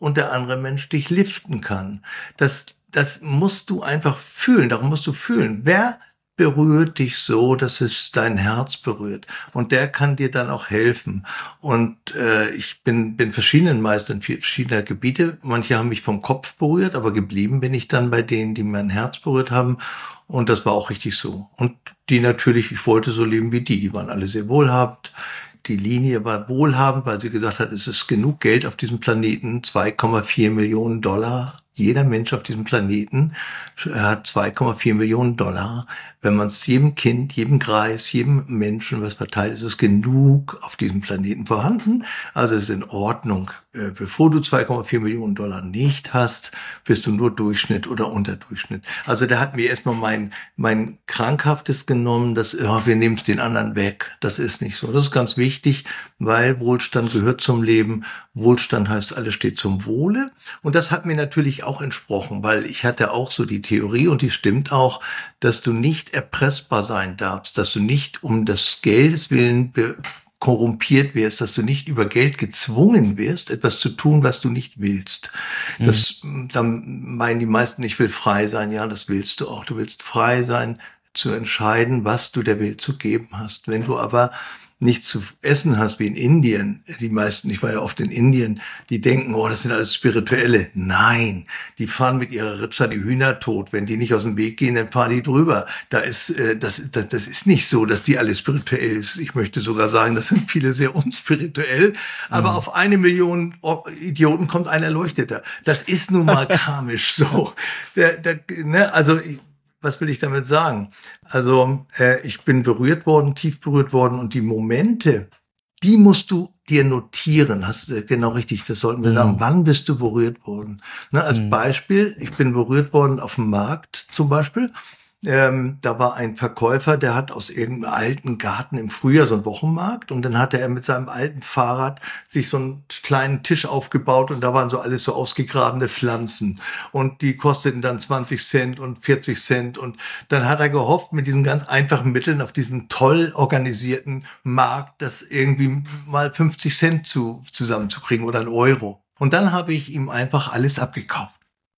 und der andere Mensch dich liften kann. Das, das musst du einfach fühlen, darum musst du fühlen. Wer berührt dich so, dass es dein Herz berührt? Und der kann dir dann auch helfen. Und äh, ich bin, bin verschiedenen Meistern verschiedener Gebiete. Manche haben mich vom Kopf berührt, aber geblieben bin ich dann bei denen, die mein Herz berührt haben. Und das war auch richtig so. Und die natürlich, ich wollte so leben wie die. Die waren alle sehr wohlhabend. Die Linie war wohlhabend, weil sie gesagt hat, es ist genug Geld auf diesem Planeten, zwei Komma vier Millionen Dollar. Jeder Mensch auf diesem Planeten hat zwei Komma vier Millionen Dollar. Wenn man es jedem Kind, jedem Greis, jedem Menschen was verteilt, ist es genug auf diesem Planeten vorhanden. Also es ist in Ordnung. Bevor du zwei Komma vier Millionen Dollar nicht hast, bist du nur Durchschnitt oder Unterdurchschnitt. Also da hat mir erstmal mein, mein Krankhaftes genommen, dass ja, wir nehmen es den anderen weg. Das ist nicht so. Das ist ganz wichtig, weil Wohlstand gehört zum Leben. Wohlstand heißt, alles steht zum Wohle. Und das hat mir natürlich auch entsprochen, weil ich hatte auch so die Theorie, und die stimmt auch, dass du nicht erpressbar sein darfst, dass du nicht um des Geldes willen be- korrumpiert wirst, dass du nicht über Geld gezwungen wirst, etwas zu tun, was du nicht willst. Mhm. Das, dann meinen die meisten, ich will frei sein. Ja, das willst du auch. Du willst frei sein, zu entscheiden, was du der Welt zu geben hast. Wenn du aber nichts zu essen hast, wie in Indien, die meisten, ich war ja oft in Indien, die denken, oh, das sind alles Spirituelle. Nein, die fahren mit ihrer Ritscha die Hühner tot. Wenn die nicht aus dem Weg gehen, dann fahren die drüber. Da ist, äh, das, das, das ist nicht so, dass die alle spirituell ist. Ich möchte sogar sagen, das sind viele sehr unspirituell. Aber mhm. auf eine Million Idioten kommt ein Erleuchteter. Das ist nun mal karmisch so. Der, der, ne, also, ich, was will ich damit sagen? Also äh, ich bin berührt worden, tief berührt worden, und die Momente, die musst du dir notieren. Hast du genau richtig, das sollten wir mhm. sagen. Wann bist du berührt worden? Ne, als mhm. Beispiel, ich bin berührt worden auf dem Markt zum Beispiel. Ähm, da war ein Verkäufer, der hat aus irgendeinem alten Garten im Frühjahr so einen Wochenmarkt, und dann hatte er mit seinem alten Fahrrad sich so einen kleinen Tisch aufgebaut, und da waren so alles so ausgegrabene Pflanzen, und die kosteten dann zwanzig Cent und vierzig Cent, und dann hat er gehofft, mit diesen ganz einfachen Mitteln auf diesen toll organisierten Markt das irgendwie mal fünfzig Cent zu, zusammenzukriegen oder einen Euro. Und dann habe ich ihm einfach alles abgekauft.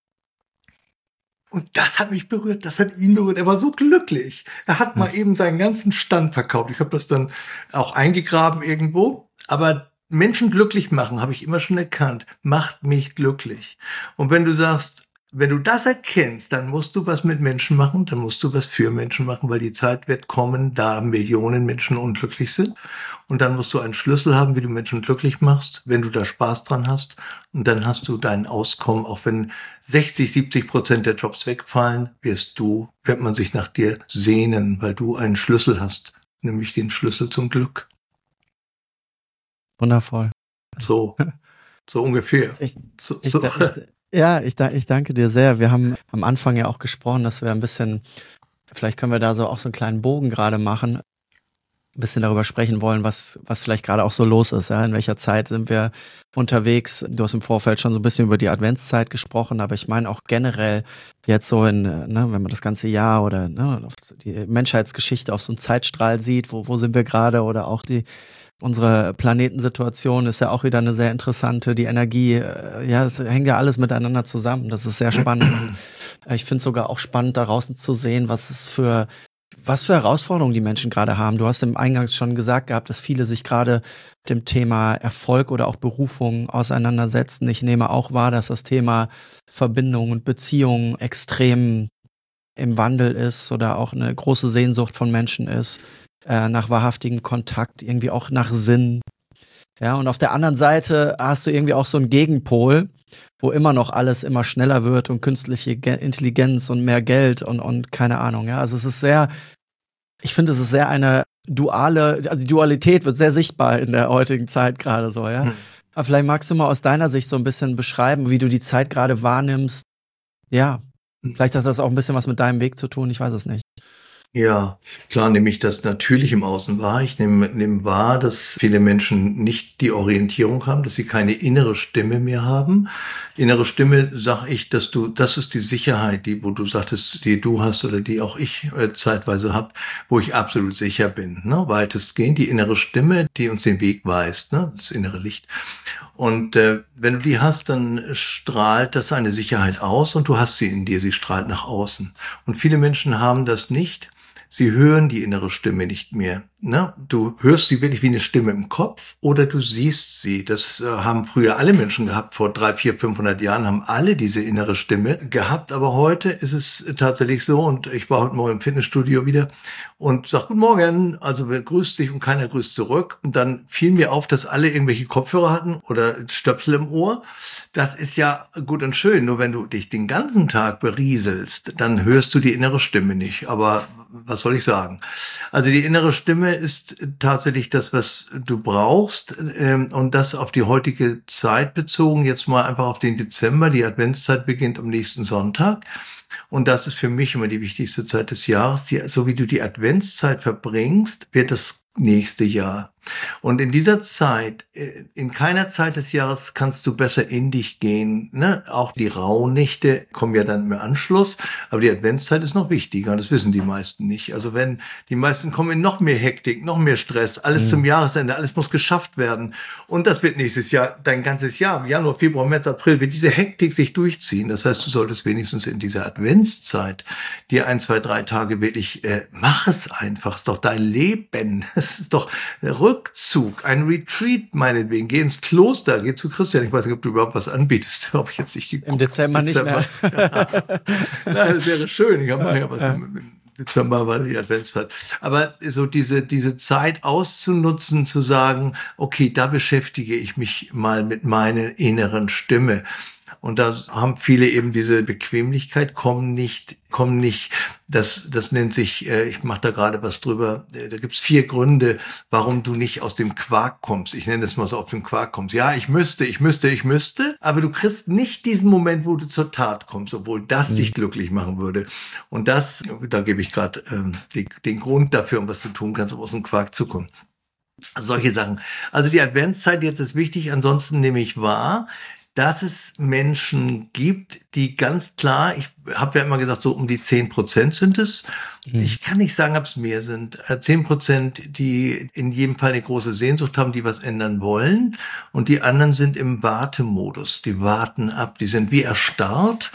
Und das hat mich berührt, das hat ihn berührt. Er war so glücklich. Er hat mal eben seinen ganzen Stand verkauft. Ich habe das dann auch eingegraben irgendwo. Aber Menschen glücklich machen, habe ich immer schon erkannt, macht mich glücklich. Und wenn du sagst, wenn du das erkennst, dann musst du was mit Menschen machen, dann musst du was für Menschen machen, weil die Zeit wird kommen, da Millionen Menschen unglücklich sind. Und dann musst du einen Schlüssel haben, wie du Menschen glücklich machst, wenn du da Spaß dran hast. Und dann hast du dein Auskommen, auch wenn sechzig, siebzig Prozent der Jobs wegfallen, wirst du, wird man sich nach dir sehnen, weil du einen Schlüssel hast, nämlich den Schlüssel zum Glück. Wundervoll. So, so ungefähr. Ich, so, ich, so. ich, ja, ich, ich danke dir sehr. Wir haben am Anfang ja auch gesprochen, dass wir ein bisschen, vielleicht können wir da so auch so einen kleinen Bogen gerade machen, ein bisschen darüber sprechen wollen, was was vielleicht gerade auch so los ist, ja, in welcher Zeit sind wir unterwegs. Du hast im Vorfeld schon so ein bisschen über die Adventszeit gesprochen, aber ich meine auch generell jetzt so in, ne, wenn man das ganze Jahr oder ne, auf die Menschheitsgeschichte auf so einen Zeitstrahl sieht, wo wo sind wir gerade, oder auch die unsere Planetensituation ist ja auch wieder eine sehr interessante, die Energie, ja, es hängt ja alles miteinander zusammen, das ist sehr spannend. Und ich finde es sogar auch spannend, da draußen zu sehen, was es für was für Herausforderungen die Menschen gerade haben. Du hast im Eingangs schon gesagt gehabt, dass viele sich gerade dem Thema Erfolg oder auch Berufung auseinandersetzen. Ich nehme auch wahr, dass das Thema Verbindung und Beziehung extrem im Wandel ist oder auch eine große Sehnsucht von Menschen ist, äh, nach wahrhaftigem Kontakt, irgendwie auch nach Sinn. Ja, und auf der anderen Seite hast du irgendwie auch so einen Gegenpol, wo immer noch alles immer schneller wird und künstliche Intelligenz und mehr Geld und, und keine Ahnung. Ja, also es ist sehr, ich finde, es ist sehr eine duale, also die Dualität wird sehr sichtbar in der heutigen Zeit gerade so, ja. Hm. Aber vielleicht magst du mal aus deiner Sicht so ein bisschen beschreiben, wie du die Zeit gerade wahrnimmst. Ja, hm. vielleicht hat das auch ein bisschen was mit deinem Weg zu tun, ich weiß es nicht. Ja, klar nehme ich das natürlich im Außen wahr. Ich nehme, nehme wahr, dass viele Menschen nicht die Orientierung haben, dass sie keine innere Stimme mehr haben. Innere Stimme, sag ich, dass du, das ist die Sicherheit, die, wo du sagtest, die du hast oder die auch ich äh, zeitweise habe, wo ich absolut sicher bin. Ne? Weitestgehend die innere Stimme, die uns den Weg weist, ne? Das innere Licht. Und äh, wenn du die hast, dann strahlt das eine Sicherheit aus und du hast sie in dir, sie strahlt nach außen. Und viele Menschen haben das nicht. Sie hören die innere Stimme nicht mehr. Ne? Du hörst sie wirklich wie eine Stimme im Kopf oder du siehst sie. Das äh, haben früher alle Menschen gehabt. Vor drei, vier, fünfhundert Jahren haben alle diese innere Stimme gehabt. Aber heute ist es tatsächlich so. Und ich war heute Morgen im Fitnessstudio wieder und sag Guten Morgen. Also wer grüßt sich und keiner grüßt zurück. Und dann fiel mir auf, dass alle irgendwelche Kopfhörer hatten oder Stöpsel im Ohr. Das ist ja gut und schön. Nur wenn du dich den ganzen Tag berieselst, dann hörst du die innere Stimme nicht. Aber was soll ich sagen? Also die innere Stimme ist tatsächlich das, was du brauchst. Und das auf die heutige Zeit bezogen, jetzt mal einfach auf den Dezember. Die Adventszeit beginnt am nächsten Sonntag. Und das ist für mich immer die wichtigste Zeit des Jahres. Die, so wie du die Adventszeit verbringst, wird das nächste Jahr. Und in dieser Zeit, in keiner Zeit des Jahres kannst du besser in dich gehen. Ne? Auch die Rauhnächte kommen ja dann im Anschluss, aber die Adventszeit ist noch wichtiger. Das wissen die meisten nicht. Also wenn die meisten kommen in noch mehr Hektik, noch mehr Stress, alles mhm. zum Jahresende, alles muss geschafft werden. Und das wird nächstes Jahr, dein ganzes Jahr, Januar, Februar, März, April, wird diese Hektik sich durchziehen. Das heißt, du solltest wenigstens in dieser Adventszeit dir ein, zwei, drei Tage wirklich, äh, mach es einfach. Es ist doch dein Leben. Es ist doch Rückzug, ein Retreat meinetwegen. Geh ins Kloster, geh zu Christian. Ich weiß nicht, ob du überhaupt was anbietest. Habe ich jetzt nicht geguckt. Im Dezember, Dezember. nicht mehr. Na, das wäre schön. Ich habe ja was im Dezember war die Adventszeit. Aber so diese, diese Zeit auszunutzen, zu sagen, okay, da beschäftige ich mich mal mit meiner inneren Stimme. Und da haben viele eben diese Bequemlichkeit, kommen nicht, kommen nicht, das, das nennt sich, äh, ich mache da gerade was drüber, äh, da gibt's vier Gründe, warum du nicht aus dem Quark kommst. Ich nenne das mal so, auf den Quark kommst. Ja, ich müsste, ich müsste, ich müsste, aber du kriegst nicht diesen Moment, wo du zur Tat kommst, obwohl das mhm. dich glücklich machen würde. Und das, da gebe ich gerade ähm, den, den Grund dafür, um was du tun kannst, um aus dem Quark zu kommen. Solche Sachen. Also die Adventszeit jetzt ist wichtig, ansonsten nehme ich wahr, dass es Menschen gibt, die ganz klar, ich habe ja immer gesagt, so um die zehn Prozent sind es. Mhm. Ich kann nicht sagen, ob es mehr sind. zehn Prozent, die in jedem Fall eine große Sehnsucht haben, die was ändern wollen. Und die anderen sind im Wartemodus. Die warten ab, die sind wie erstarrt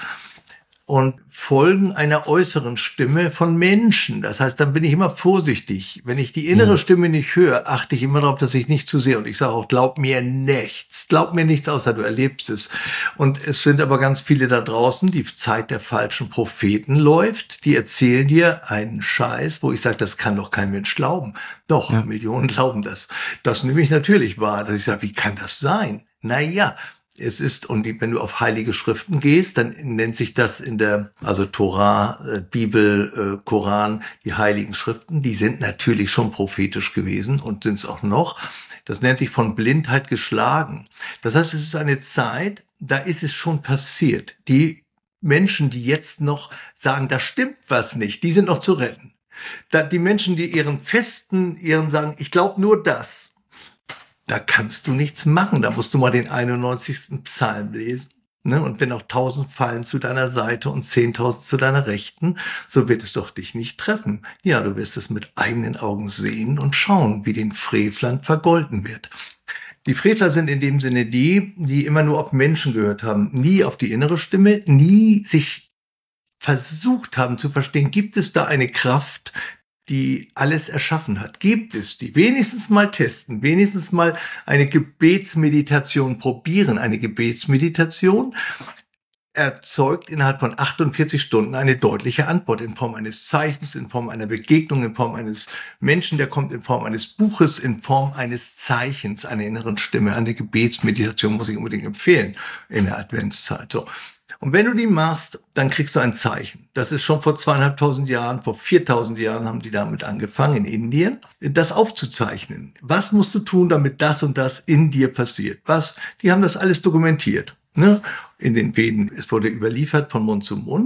und folgen einer äußeren Stimme von Menschen. Das heißt, dann bin ich immer vorsichtig. Wenn ich die innere Stimme nicht höre, achte ich immer darauf, dass ich nicht zu sehr, und ich sage auch, glaub mir nichts. Glaub mir nichts, außer du erlebst es. Und es sind aber ganz viele da draußen, die Zeit der falschen Propheten läuft. Die erzählen dir einen Scheiß, wo ich sage, das kann doch kein Mensch glauben. Doch, ja. Millionen glauben das. Das nehme ich natürlich wahr, dass ich sage, wie kann das sein? Naja, es ist, und wenn du auf heilige Schriften gehst, dann nennt sich das in der, also Torah, äh, Bibel, äh, Koran, die heiligen Schriften, die sind natürlich schon prophetisch gewesen und sind es auch noch. Das nennt sich von Blindheit geschlagen. Das heißt, es ist eine Zeit, da ist es schon passiert. Die Menschen, die jetzt noch sagen, da stimmt was nicht, die sind noch zu retten. Da, die Menschen, die ihren festen, ihren sagen, ich glaube nur das, da kannst du nichts machen. Da musst du mal den einundneunzigsten Psalm lesen. Ne? Und wenn auch tausend fallen zu deiner Seite und zehntausend zu deiner Rechten, so wird es doch dich nicht treffen. Ja, du wirst es mit eigenen Augen sehen und schauen, wie den Frevlern vergolten wird. Die Frevler sind in dem Sinne die, die immer nur auf Menschen gehört haben, nie auf die innere Stimme, nie sich versucht haben zu verstehen, gibt es da eine Kraft, die alles erschaffen hat. Gibt es die? Wenigstens mal testen, wenigstens mal eine Gebetsmeditation probieren. Eine Gebetsmeditation erzeugt innerhalb von achtundvierzig Stunden eine deutliche Antwort in Form eines Zeichens, in Form einer Begegnung, in Form eines Menschen, der kommt, in Form eines Buches, in Form eines Zeichens, einer inneren Stimme. Eine Gebetsmeditation muss ich unbedingt empfehlen in der Adventszeit. So. Und wenn du die machst, dann kriegst du ein Zeichen. Das ist schon vor zweieinhalbtausend Jahren, vor viertausend Jahren haben die damit angefangen in Indien, das aufzuzeichnen. Was musst du tun, damit das und das in dir passiert? Was? Die haben das alles dokumentiert. Ne? In den Veden, es wurde überliefert von Mund zu Mund.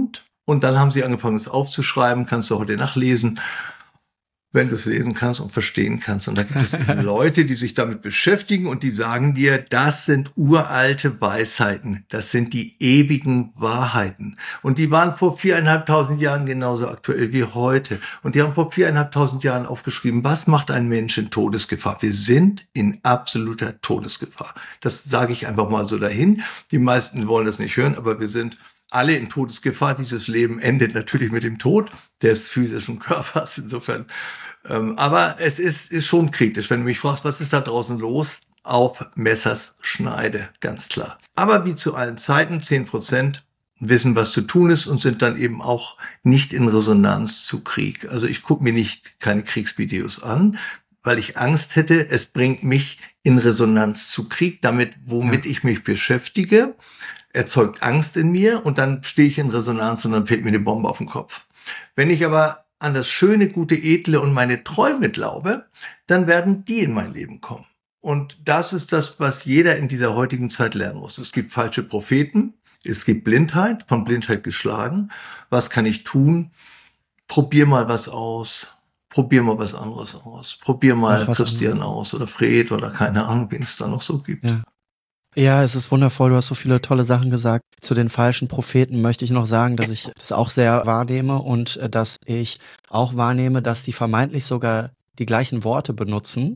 Und dann haben sie angefangen, es aufzuschreiben, kannst du heute nachlesen, wenn du es lesen kannst und verstehen kannst. Und da gibt es eben Leute, die sich damit beschäftigen und die sagen dir, das sind uralte Weisheiten, das sind die ewigen Wahrheiten. Und die waren vor viereinhalbtausend Jahren genauso aktuell wie heute. Und die haben vor viereinhalbtausend Jahren aufgeschrieben, was macht ein Mensch in Todesgefahr? Wir sind in absoluter Todesgefahr. Das sage ich einfach mal so dahin. Die meisten wollen das nicht hören, aber wir sind alle in Todesgefahr. Dieses Leben endet natürlich mit dem Tod des physischen Körpers. Insofern, ähm, aber es ist, ist schon kritisch. Wenn du mich fragst, was ist da draußen los? Auf Messers Schneide, ganz klar. Aber wie zu allen Zeiten, zehn Prozent wissen, was zu tun ist und sind dann eben auch nicht in Resonanz zu Krieg. Also ich gucke mir nicht keine Kriegsvideos an, weil ich Angst hätte, es bringt mich in Resonanz zu Krieg, damit, womit ja. ich mich beschäftige, erzeugt Angst in mir und dann stehe ich in Resonanz und dann fällt mir eine Bombe auf den Kopf. Wenn ich aber an das Schöne, Gute, Edle und meine Träume glaube, dann werden die in mein Leben kommen. Und das ist das, was jeder in dieser heutigen Zeit lernen muss. Es gibt falsche Propheten, es gibt Blindheit, von Blindheit geschlagen. Was kann ich tun? Probier mal was aus. Probier mal was anderes aus. Probier mal Christian aus oder Fred oder keine Ahnung, wen es da noch so gibt. Ja. Ja, es ist wundervoll. Du hast so viele tolle Sachen gesagt. Zu den falschen Propheten möchte ich noch sagen, dass ich das auch sehr wahrnehme und äh, dass ich auch wahrnehme, dass die vermeintlich sogar die gleichen Worte benutzen,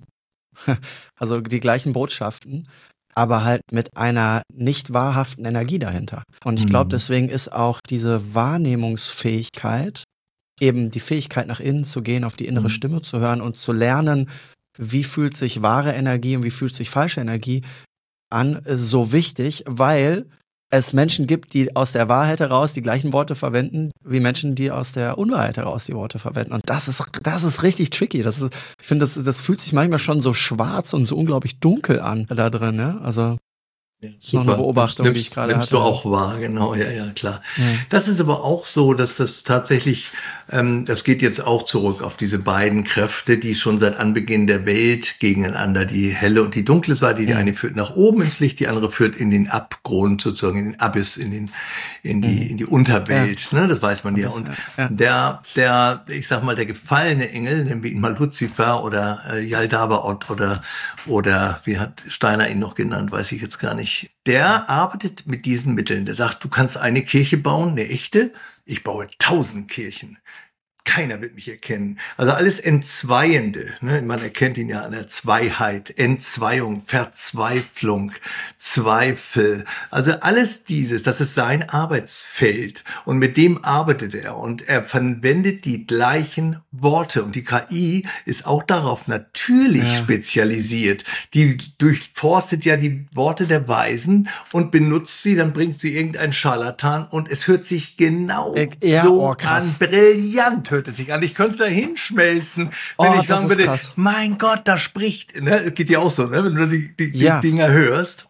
also die gleichen Botschaften, aber halt mit einer nicht wahrhaften Energie dahinter. Und ich glaube, deswegen ist auch diese Wahrnehmungsfähigkeit, eben die Fähigkeit nach innen zu gehen, auf die innere Stimme zu hören und zu lernen, wie fühlt sich wahre Energie und wie fühlt sich falsche Energie an, ist so wichtig, weil es Menschen gibt, die aus der Wahrheit heraus die gleichen Worte verwenden, wie Menschen, die aus der Unwahrheit heraus die Worte verwenden. Und das ist, das ist richtig tricky. Das ist, ich finde, das, das fühlt sich manchmal schon so schwarz und so unglaublich dunkel an da drin, ne? Also, ja, noch eine Beobachtung, nimmst, die ich gerade nimmst hatte. Nimmst du auch wahr, genau, ja, ja, klar. Ja. Das ist aber auch so, dass das tatsächlich, ähm, das geht jetzt auch zurück auf diese beiden Kräfte, die schon seit Anbeginn der Welt gegeneinander, die helle und die dunkle Seite, die Mhm. eine führt nach oben ins Licht, die andere führt in den Abgrund, sozusagen in den Abyss, in den, in die, Mhm. in die Unterwelt, ja. ne, das weiß man ja. Und ja. der, der, ich sag mal, der gefallene Engel, nennen wir ihn mal Luzifer oder äh, Yaldabaoth oder, oder, wie hat Steiner ihn noch genannt, weiß ich jetzt gar nicht. Der arbeitet mit diesen Mitteln. Der sagt, du kannst eine Kirche bauen, eine echte. Ich baue tausend Kirchen. Keiner wird mich erkennen. Also alles Entzweiende. Ne? Man erkennt ihn ja an der Zweiheit, Entzweiung, Verzweiflung, Zweifel. Also alles dieses, das ist sein Arbeitsfeld. Und mit dem arbeitet er. Und er verwendet die gleichen Worte. Und die K I ist auch darauf natürlich ja. spezialisiert. Die durchforstet ja die Worte der Weisen und benutzt sie, dann bringt sie irgendeinen Scharlatan und es hört sich genau ja, so oh, an. Brillant hört es sich an. Ich könnte da hinschmelzen, wenn oh, ich sagen würde, krass. Mein Gott, da spricht, ne, geht ja auch so, ne, wenn du die, die, ja. die Dinger hörst.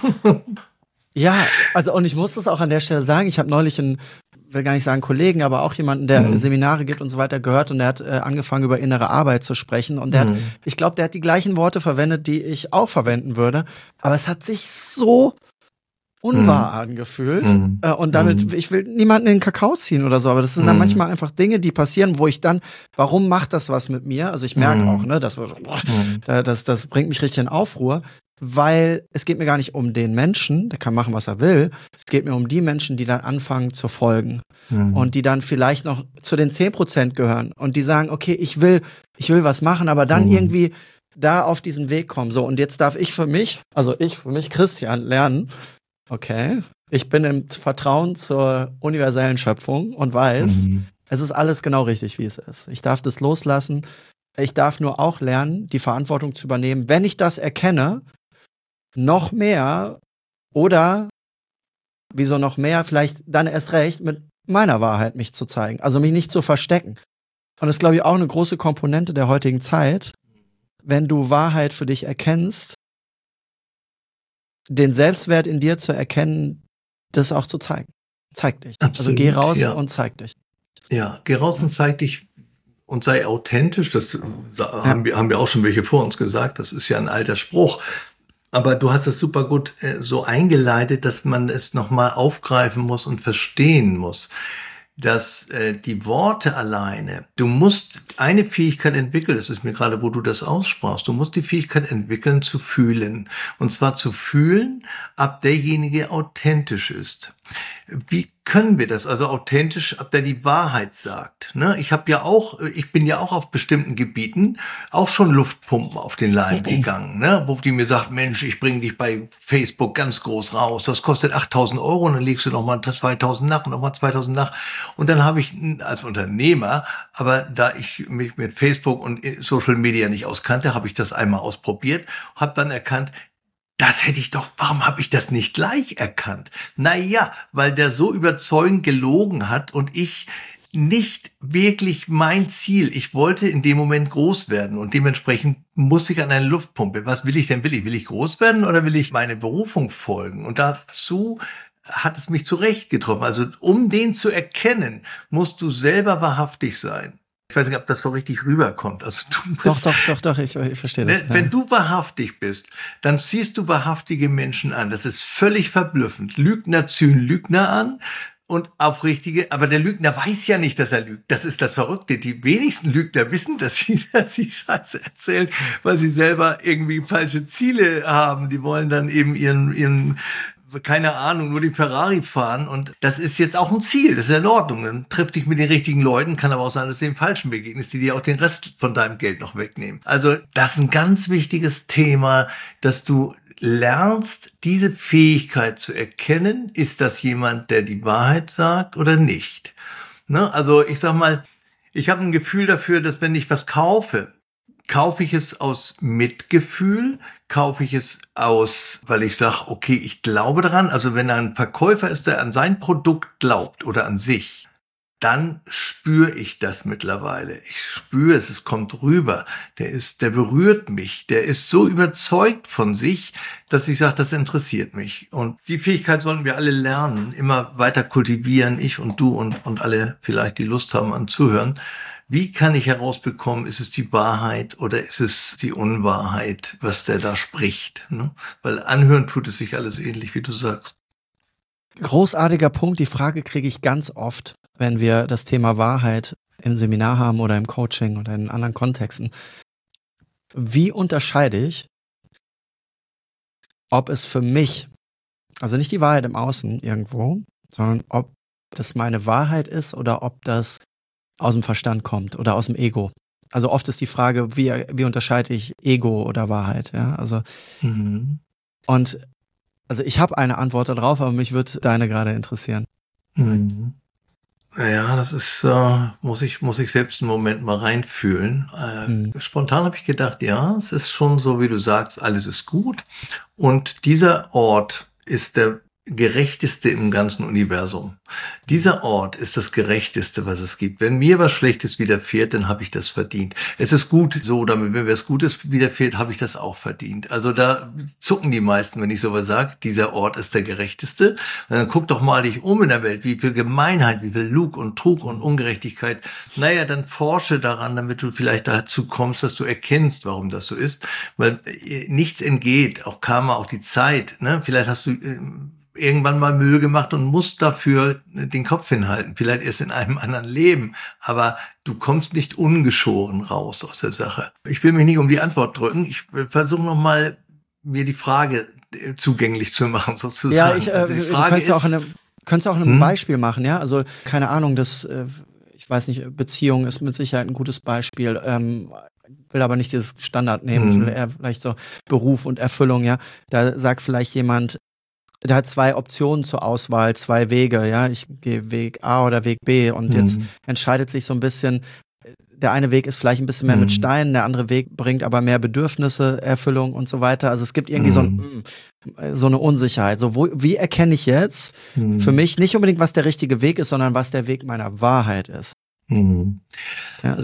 Ja, also und ich muss das auch an der Stelle sagen, ich habe neulich einen, will gar nicht sagen Kollegen, aber auch jemanden, der mhm. Seminare gibt und so weiter gehört und der hat äh, angefangen über innere Arbeit zu sprechen und der mhm. hat, ich glaube, der hat die gleichen Worte verwendet, die ich auch verwenden würde, aber es hat sich so unwahr mhm. angefühlt mhm. äh, und damit, mhm. ich will niemanden in den Kakao ziehen oder so, aber das sind dann mhm. manchmal einfach Dinge, die passieren, wo ich dann, warum macht das was mit mir? Also ich merke mhm. auch, ne, das, mhm. das, das bringt mich richtig in Aufruhr, weil es geht mir gar nicht um den Menschen, der kann machen, was er will, es geht mir um die Menschen, die dann anfangen zu folgen mhm. und die dann vielleicht noch zu den zehn Prozent gehören und die sagen, okay, ich will, ich will was machen, aber dann mhm. irgendwie da auf diesen Weg kommen. So, und jetzt darf ich für mich, also ich für mich, Christian, lernen, okay, ich bin im Vertrauen zur universellen Schöpfung und weiß, mhm. es ist alles genau richtig, wie es ist. Ich darf das loslassen. Ich darf nur auch lernen, die Verantwortung zu übernehmen, wenn ich das erkenne, noch mehr oder, wieso noch mehr, vielleicht dann erst recht, mit meiner Wahrheit mich zu zeigen. Also mich nicht zu verstecken. Und das ist, glaube ich, auch eine große Komponente der heutigen Zeit, wenn du Wahrheit für dich erkennst, den Selbstwert in dir zu erkennen, das auch zu zeigen. Zeig dich. Absolut, also geh raus ja. und zeig dich. Ja, geh raus und zeig dich und sei authentisch. Das ja. haben, wir, haben wir auch schon welche vor uns gesagt. Das ist ja ein alter Spruch. Aber du hast es super gut äh, so eingeleitet, dass man es nochmal aufgreifen muss und verstehen muss. dass äh, die Worte alleine, du musst eine Fähigkeit entwickeln, das ist mir gerade, wo du das aussprachst, du musst die Fähigkeit entwickeln zu fühlen. Und zwar zu fühlen, ob derjenige authentisch ist. Wie können wir das? Also authentisch, ob der die Wahrheit sagt. Ne? Ich habe ja auch, ich bin ja auch auf bestimmten Gebieten auch schon Luftpumpen auf den Leim gegangen, ne? Wo die mir sagt, Mensch, ich bringe dich bei Facebook ganz groß raus. Das kostet achttausend Euro und dann legst du noch mal zweitausend nach und noch mal zweitausend nach. Und dann habe ich als Unternehmer, aber da ich mich mit Facebook und Social Media nicht auskannte, habe ich das einmal ausprobiert, habe dann erkannt, das hätte ich doch, warum habe ich das nicht gleich erkannt? Naja, weil der so überzeugend gelogen hat und ich nicht wirklich mein Ziel. Ich wollte in dem Moment groß werden und dementsprechend muss ich an eine Luftpumpe. Was will ich denn? Will ich, will ich groß werden oder will ich meine Berufung folgen? Und dazu hat es mich zurecht getroffen. Also um den zu erkennen, musst du selber wahrhaftig sein. Ich weiß nicht, ob das so richtig rüberkommt. Also du bist, doch, doch, doch, doch, ich, ich verstehe das. Wenn ja. du wahrhaftig bist, dann ziehst du wahrhaftige Menschen an. Das ist völlig verblüffend. Lügner ziehen Lügner an und aufrichtige, aber der Lügner weiß ja nicht, dass er lügt. Das ist das Verrückte. Die wenigsten Lügner wissen, dass sie, dass sie Scheiße erzählen, weil sie selber irgendwie falsche Ziele haben. Die wollen dann eben ihren, ihren keine Ahnung, nur den Ferrari fahren und das ist jetzt auch ein Ziel, das ist in Ordnung. Dann triff dich mit den richtigen Leuten, kann aber auch sein, dass du den Falschen begegnest, die dir auch den Rest von deinem Geld noch wegnehmen. Also das ist ein ganz wichtiges Thema, dass du lernst, diese Fähigkeit zu erkennen, ist das jemand, der die Wahrheit sagt oder nicht. Ne? Also ich sag mal, ich habe ein Gefühl dafür, dass wenn ich was kaufe, kaufe ich es aus Mitgefühl, kaufe ich es aus, weil ich sage, okay, ich glaube daran. Also wenn ein Verkäufer ist, der an sein Produkt glaubt oder an sich, dann spüre ich das mittlerweile. Ich spüre es, es kommt rüber. Der ist, der berührt mich. Der ist so überzeugt von sich, dass ich sage, das interessiert mich. Und die Fähigkeit sollten wir alle lernen, immer weiter kultivieren, ich und du und, und alle vielleicht, die Lust haben an Zuhören. Wie kann ich herausbekommen, ist es die Wahrheit oder ist es die Unwahrheit, was der da spricht? Ne? Weil anhören tut es sich alles ähnlich, wie du sagst. Großartiger Punkt. Die Frage kriege ich ganz oft, wenn wir das Thema Wahrheit im Seminar haben oder im Coaching oder in anderen Kontexten. Wie unterscheide ich, ob es für mich, also nicht die Wahrheit im Außen irgendwo, sondern ob das meine Wahrheit ist oder ob das aus dem Verstand kommt oder aus dem Ego. Also oft ist die Frage, wie, wie unterscheide ich Ego oder Wahrheit? Ja, also mhm. und also ich habe eine Antwort darauf, aber mich würde deine gerade interessieren. Mhm. Ja, das ist, äh, muss ich, muss ich selbst einen Moment mal reinfühlen. Äh, mhm. Spontan habe ich gedacht, ja, es ist schon so, wie du sagst, alles ist gut. Und dieser Ort ist der gerechteste im ganzen Universum. Dieser Ort ist das Gerechteste, was es gibt. Wenn mir was Schlechtes widerfährt, dann habe ich das verdient. Es ist gut so, damit wenn mir was Gutes widerfährt, habe ich das auch verdient. Also da zucken die meisten, wenn ich sowas sage, dieser Ort ist der Gerechteste. Und dann guck doch mal dich um in der Welt, wie viel Gemeinheit, wie viel Lug und Trug und Ungerechtigkeit. Naja, dann forsche daran, damit du vielleicht dazu kommst, dass du erkennst, warum das so ist. Weil nichts entgeht, auch Karma, auch die Zeit. Ne? Vielleicht hast du irgendwann mal Müll gemacht und musst dafür den Kopf hinhalten. Vielleicht erst in einem anderen Leben. Aber du kommst nicht ungeschoren raus aus der Sache. Ich will mich nicht um die Antwort drücken. Ich versuche nochmal, mir die Frage zugänglich zu machen, sozusagen. Ja, ich, äh, also die Frage du könntest ist, auch könntest auch ein hm? Beispiel machen, ja? Also, keine Ahnung, das, äh, ich weiß nicht, Beziehung ist mit Sicherheit ein gutes Beispiel. Ähm, will aber nicht dieses Standard nehmen. Hm. Ich will eher vielleicht so Beruf und Erfüllung, ja. Da sagt vielleicht jemand, der hat zwei Optionen zur Auswahl, zwei Wege, ja, ich gehe Weg A oder Weg B und mhm. jetzt entscheidet sich so ein bisschen, der eine Weg ist vielleicht ein bisschen mehr mhm. mit Steinen, der andere Weg bringt aber mehr Bedürfnisse, Erfüllung und so weiter, also es gibt irgendwie mhm. so, ein, so eine Unsicherheit, so wo, wie erkenne ich jetzt mhm. für mich nicht unbedingt, was der richtige Weg ist, sondern was der Weg meiner Wahrheit ist. Mhm. Ja. Also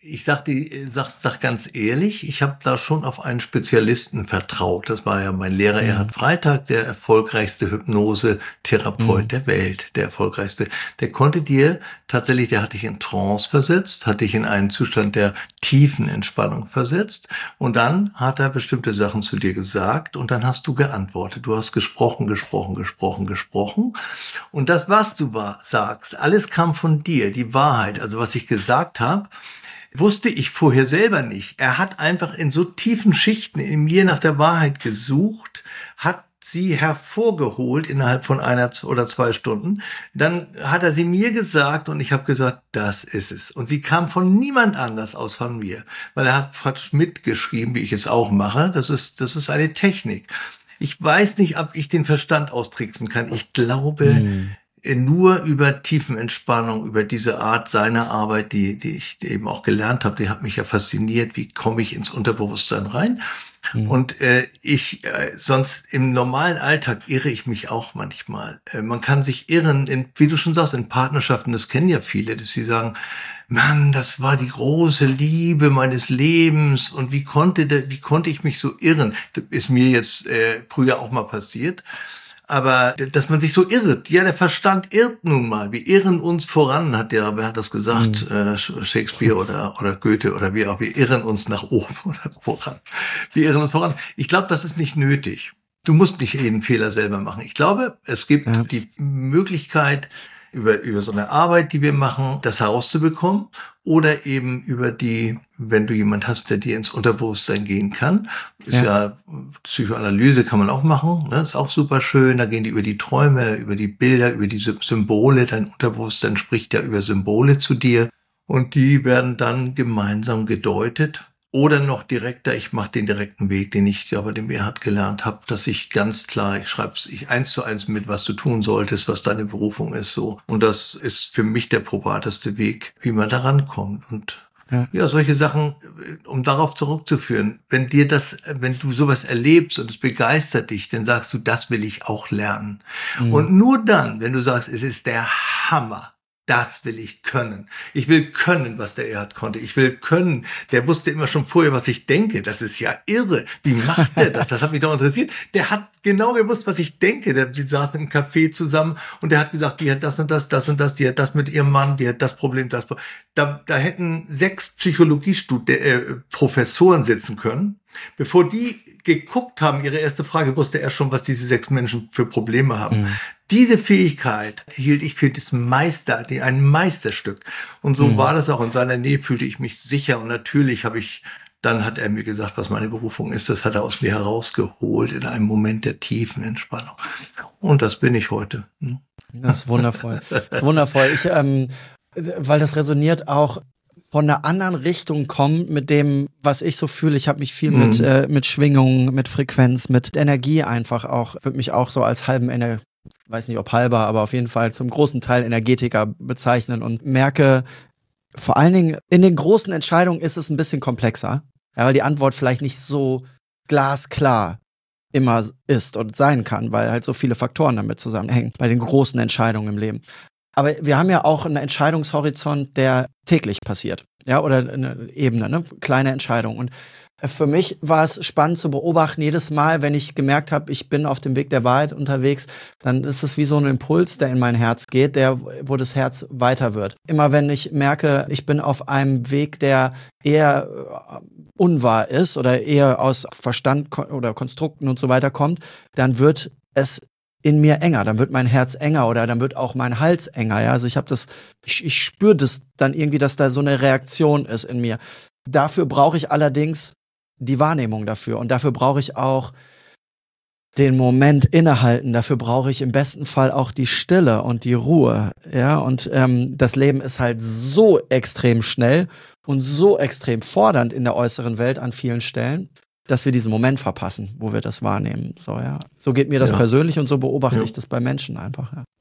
ich sag, die, sag, sag ganz ehrlich, ich habe da schon auf einen Spezialisten vertraut. Das war ja mein Lehrer Mhm. Erhard Freitag, der erfolgreichste Hypnose-Therapeut Mhm. der Welt, der erfolgreichste. Der konnte dir tatsächlich, der hat dich in Trance versetzt, hat dich in einen Zustand der tiefen Entspannung versetzt und dann hat er bestimmte Sachen zu dir gesagt und dann hast du geantwortet. Du hast gesprochen, gesprochen, gesprochen, gesprochen und das, was du war, sagst, alles kam von dir, die Wahrheit, also was ich gesagt habe, wusste ich vorher selber nicht. Er hat einfach in so tiefen Schichten in mir nach der Wahrheit gesucht, hat sie hervorgeholt innerhalb von einer oder zwei Stunden. Dann hat er sie mir gesagt und ich habe gesagt, das ist es. Und sie kam von niemand anders aus von mir, weil er hat praktisch mitgeschrieben, wie ich es auch mache. Das ist, das ist eine Technik. Ich weiß nicht, ob ich den Verstand austricksen kann. Ich glaube, Mhm. nur über Tiefenentspannung, über diese Art seiner Arbeit, die, die ich eben auch gelernt habe, die hat mich ja fasziniert. Wie komme ich ins Unterbewusstsein rein? Mhm. Und äh, ich, äh, sonst im normalen Alltag irre ich mich auch manchmal. Äh, man kann sich irren, in, wie du schon sagst, in Partnerschaften, das kennen ja viele, dass sie sagen, Mann, das war die große Liebe meines Lebens und wie konnte, der, wie konnte ich mich so irren? Das ist mir jetzt äh, früher auch mal passiert. Aber dass man sich so irrt, ja, der Verstand irrt nun mal. Wir irren uns voran, hat der, wer hat das gesagt, Mhm. äh, Shakespeare oder oder Goethe oder wie auch. Wir irren uns nach oben oder voran. Wir irren uns voran. Ich glaube, das ist nicht nötig. Du musst nicht jeden Fehler selber machen. Ich glaube, es gibt Ja. die Möglichkeit, über, über so eine Arbeit, die wir machen, das herauszubekommen oder eben über die, wenn du jemand hast, der dir ins Unterbewusstsein gehen kann. Ist Ja. ja, Psychoanalyse kann man auch machen, ne? Ist auch super schön. Da gehen die über die Träume, über die Bilder, über die Sy- Symbole. Dein Unterbewusstsein spricht ja über Symbole zu dir und die werden dann gemeinsam gedeutet. Oder noch direkter, ich mache den direkten Weg, den ich aber dem Erhard gelernt habe, dass ich ganz klar, ich schreibe ich eins zu eins mit, was du tun solltest, was deine Berufung ist, so. Und das ist für mich der probateste Weg, wie man da rankommt. Und Ja. ja, solche Sachen, um darauf zurückzuführen, wenn dir das, wenn du sowas erlebst und es begeistert dich, dann sagst du, das will ich auch lernen. Mhm. Und nur dann, wenn du sagst, es ist der Hammer, das will ich können. Ich will können, was der Erhard konnte. Ich will können. Der wusste immer schon vorher, was ich denke. Das ist ja irre. Wie macht der das? Das hat mich doch interessiert. Der hat genau gewusst, was ich denke. Der, die saßen im Café zusammen und der hat gesagt, die hat das und das, das und das, die hat das mit ihrem Mann, die hat das Problem, das Problem. Da, da hätten sechs Psychologie-Professoren äh, sitzen können. Bevor die geguckt haben, ihre erste Frage, wusste er schon, was diese sechs Menschen für Probleme haben. Mhm. Diese Fähigkeit hielt ich für das Meister, ein Meisterstück. Und so Mhm. war das auch. In seiner Nähe fühlte ich mich sicher. Und natürlich habe ich, dann hat er mir gesagt, was meine Berufung ist. Das hat er aus mir herausgeholt in einem Moment der tiefen Entspannung. Und das bin ich heute. Das ist wundervoll. Das ist wundervoll. Ich, ähm, weil das resoniert auch von einer anderen Richtung kommen mit dem, was ich so fühle. Ich habe mich viel Mhm. mit äh, mit Schwingung, mit Frequenz, mit Energie einfach auch, würde mich auch so als halben Ener weiß nicht ob halber, aber auf jeden Fall zum großen Teil Energetiker bezeichnen und merke, vor allen Dingen in den großen Entscheidungen ist es ein bisschen komplexer, ja, weil die Antwort vielleicht nicht so glasklar immer ist und sein kann, weil halt so viele Faktoren damit zusammenhängen bei den großen Entscheidungen im Leben. Aber wir haben ja auch einen Entscheidungshorizont, der täglich passiert, ja, oder eine Ebene, ne, kleine Entscheidungen. Und für mich war es spannend zu beobachten, jedes Mal, wenn ich gemerkt habe, ich bin auf dem Weg der Wahrheit unterwegs, dann ist es wie so ein Impuls, der in mein Herz geht, der, wo das Herz weiter wird. Immer wenn ich merke, ich bin auf einem Weg, der eher äh, unwahr ist oder eher aus Verstand ko- oder Konstrukten und so weiter kommt, dann wird es in mir enger, dann wird mein Herz enger oder dann wird auch mein Hals enger. Ja? Also ich habe das, ich, ich spüre das dann irgendwie, dass da so eine Reaktion ist in mir. Dafür brauche ich allerdings die Wahrnehmung dafür und dafür brauche ich auch den Moment innehalten. Dafür brauche ich im besten Fall auch die Stille und die Ruhe. Ja, und ähm, das Leben ist halt so extrem schnell und so extrem fordernd in der äußeren Welt an vielen Stellen, dass wir diesen Moment verpassen, wo wir das wahrnehmen. So, ja. So geht mir das Ja. persönlich und so beobachte Ja. ich das bei Menschen einfach. Ja.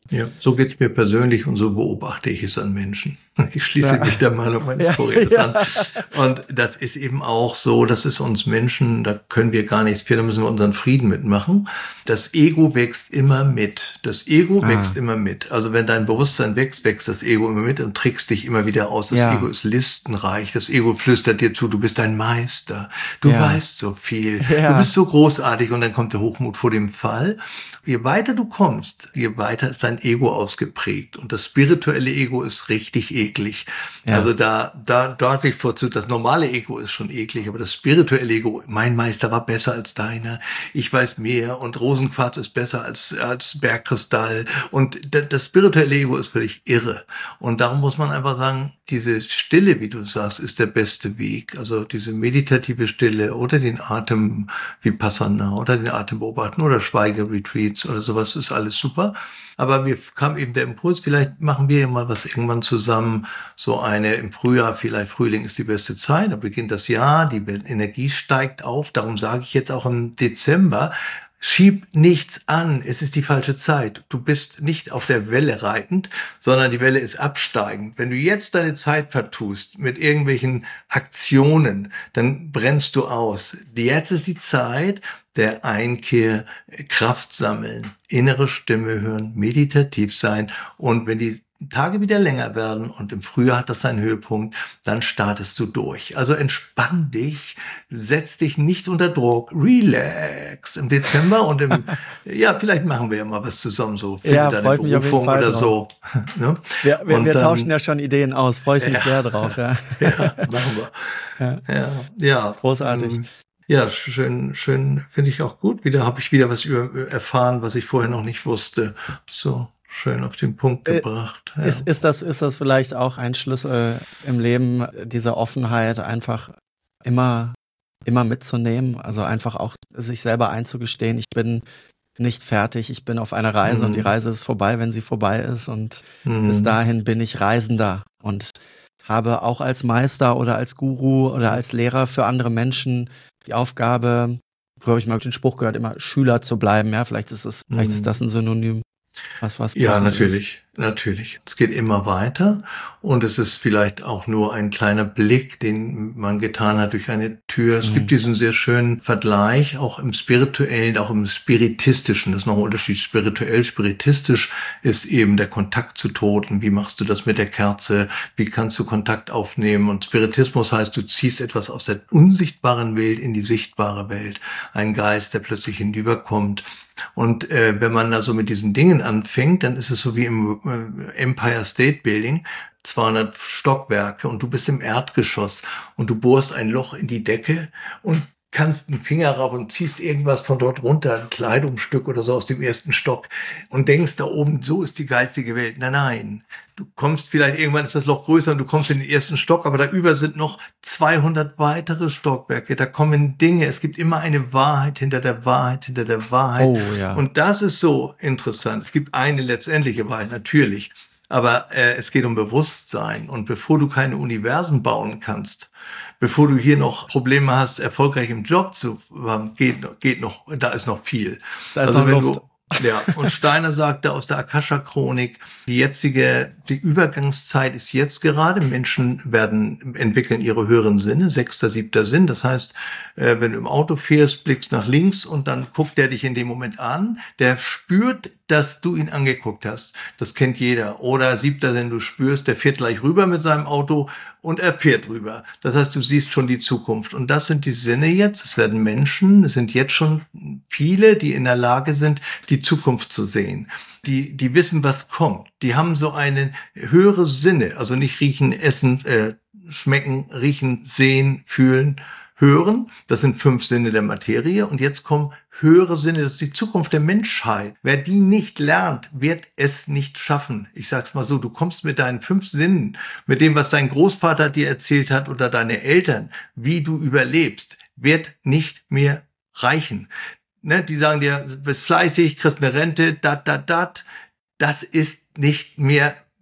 Ja, so geht's mir persönlich und so beobachte ich es an Menschen. Ich schließe Ja. mich der Meinung meines Ja, Vorredners ja. an. Und das ist eben auch so, das ist uns Menschen, da können wir gar nichts für, da müssen wir unseren Frieden mitmachen. Das Ego wächst immer mit. Das Ego Ah, wächst immer mit. Also wenn dein Bewusstsein wächst, wächst das Ego immer mit und trickst dich immer wieder aus. Das Ego ja, ist listenreich. Das Ego flüstert dir zu, du bist ein Meister. Du ja, weißt so viel. Du ja, bist so großartig. Und dann kommt der Hochmut vor dem Fall. Je weiter du kommst, je weiter ist dein Ego ausgeprägt. Und das spirituelle Ego ist richtig eklig. ja, Also da, da, da hat sich vorzu, das normale Ego ist schon eklig, aber das spirituelle Ego, mein Meister war besser als deiner, ich weiß mehr und Rosenquarz ist besser als, als Bergkristall. Und da, das spirituelle Ego ist völlig irre. Und darum muss man einfach sagen, diese Stille, wie du sagst, ist der beste Weg. Also diese meditative Stille oder den Atem Vipassana oder den Atem beobachten oder Schweigeretreats oder sowas ist alles super. Aber mir kam eben der Impuls, vielleicht machen wir ja mal was irgendwann zusammen. So eine im Frühjahr, vielleicht Frühling ist die beste Zeit, da beginnt das Jahr, die Energie steigt auf. Darum sage ich jetzt auch im Dezember, schieb nichts an, es ist die falsche Zeit. Du bist nicht auf der Welle reitend, sondern die Welle ist absteigend. Wenn du jetzt deine Zeit vertust mit irgendwelchen Aktionen, dann brennst du aus. Jetzt ist die Zeit der Einkehr, Kraft sammeln, innere Stimme hören, meditativ sein. Und wenn die Tage wieder länger werden und im Frühjahr hat das seinen Höhepunkt, dann startest du durch. Also entspann dich, setz dich nicht unter Druck, relax im Dezember und im, ja, vielleicht machen wir ja mal was zusammen, so finde ja, deine freue ich mich auf jeden Berufung Fall oder drauf. so. Ne? Wir, wir, Und wir tauschen dann, ja schon Ideen aus, freue ich mich ja, sehr drauf, ja. ja, machen wir. Ja, Ja, ja, großartig. ähm, ja, schön, schön, finde ich auch gut. Wieder habe ich wieder was über erfahren, was ich vorher noch nicht wusste. So schön auf den Punkt Äh, gebracht. Ist, Ja. ist das, ist das vielleicht auch ein Schlüssel im Leben, diese Offenheit einfach immer, immer mitzunehmen? Also einfach auch sich selber einzugestehen, ich bin nicht fertig, ich bin auf einer Reise und die Hm, Reise ist vorbei, wenn sie vorbei ist und bis hm, dahin bin ich Reisender und habe auch als Meister oder als Guru oder als Lehrer für andere Menschen die Aufgabe, früher habe ich mal den Spruch gehört, immer Schüler zu bleiben, ja, vielleicht ist es, vielleicht ist das hm. ein Synonym, was was Ja, passend ist. natürlich, natürlich. Es geht immer weiter und es ist vielleicht auch nur ein kleiner Blick, den man getan hat durch eine Tür. Es gibt Mhm. diesen sehr schönen Vergleich, auch im Spirituellen, auch im Spiritistischen. Das ist noch ein Unterschied. Spirituell, spiritistisch ist eben der Kontakt zu Toten. Wie machst du das mit der Kerze? Wie kannst du Kontakt aufnehmen? Und Spiritismus heißt, du ziehst etwas aus der unsichtbaren Welt in die sichtbare Welt. Ein Geist, der plötzlich hinüberkommt. Und äh, wenn man also mit diesen Dingen anfängt, dann ist es so wie im äh, Empire State Building, zweihundert Stockwerke und du bist im Erdgeschoss und du bohrst ein Loch in die Decke und kannst einen Finger rauf und ziehst irgendwas von dort runter, ein Kleidungsstück oder so aus dem ersten Stock und denkst da oben, so ist die geistige Welt. Nein, nein. Du kommst vielleicht, irgendwann ist das Loch größer und du kommst in den ersten Stock, aber da über sind noch zweihundert weitere Stockwerke. Da kommen Dinge. Es gibt immer eine Wahrheit hinter der Wahrheit, hinter der Wahrheit. Oh ja. Und das ist so interessant. Es gibt eine letztendliche Wahrheit, natürlich. Aber äh, es geht um Bewusstsein. Und bevor du keine Universen bauen kannst, bevor du hier noch Probleme hast, erfolgreich im Job zu haben, geht, geht noch, da ist noch viel. Da ist Also noch wenn Luft. du, ja, und Steiner sagte aus der Akasha-Chronik, die jetzige, die Übergangszeit ist jetzt gerade. Menschen werden, entwickeln ihre höheren Sinne, sechster, siebter Sinn. Das heißt, äh, wenn du im Auto fährst, blickst nach links und dann guckt der dich in dem Moment an. Der spürt, dass du ihn angeguckt hast. Das kennt jeder. Oder siebter Sinn, du spürst, der fährt gleich rüber mit seinem Auto und er fährt rüber. Das heißt, du siehst schon die Zukunft. Und das sind die Sinne jetzt. Es werden Menschen, es sind jetzt schon viele, die in der Lage sind, die Zukunft zu sehen. Die, die wissen, was kommt. Die haben so eine höhere Sinne. Also nicht riechen, essen, äh, schmecken, riechen, sehen, fühlen, hören. Das sind fünf Sinne der Materie. Und jetzt kommen höhere Sinne. Das ist die Zukunft der Menschheit. Wer die nicht lernt, wird es nicht schaffen. Ich sag's mal so, du kommst mit deinen fünf Sinnen, mit dem, was dein Großvater dir erzählt hat oder deine Eltern, wie du überlebst, wird nicht mehr reichen. Ne, die sagen dir, du bist fleißig, kriegst eine Rente, dat, dat, dat. Das ist nicht mehr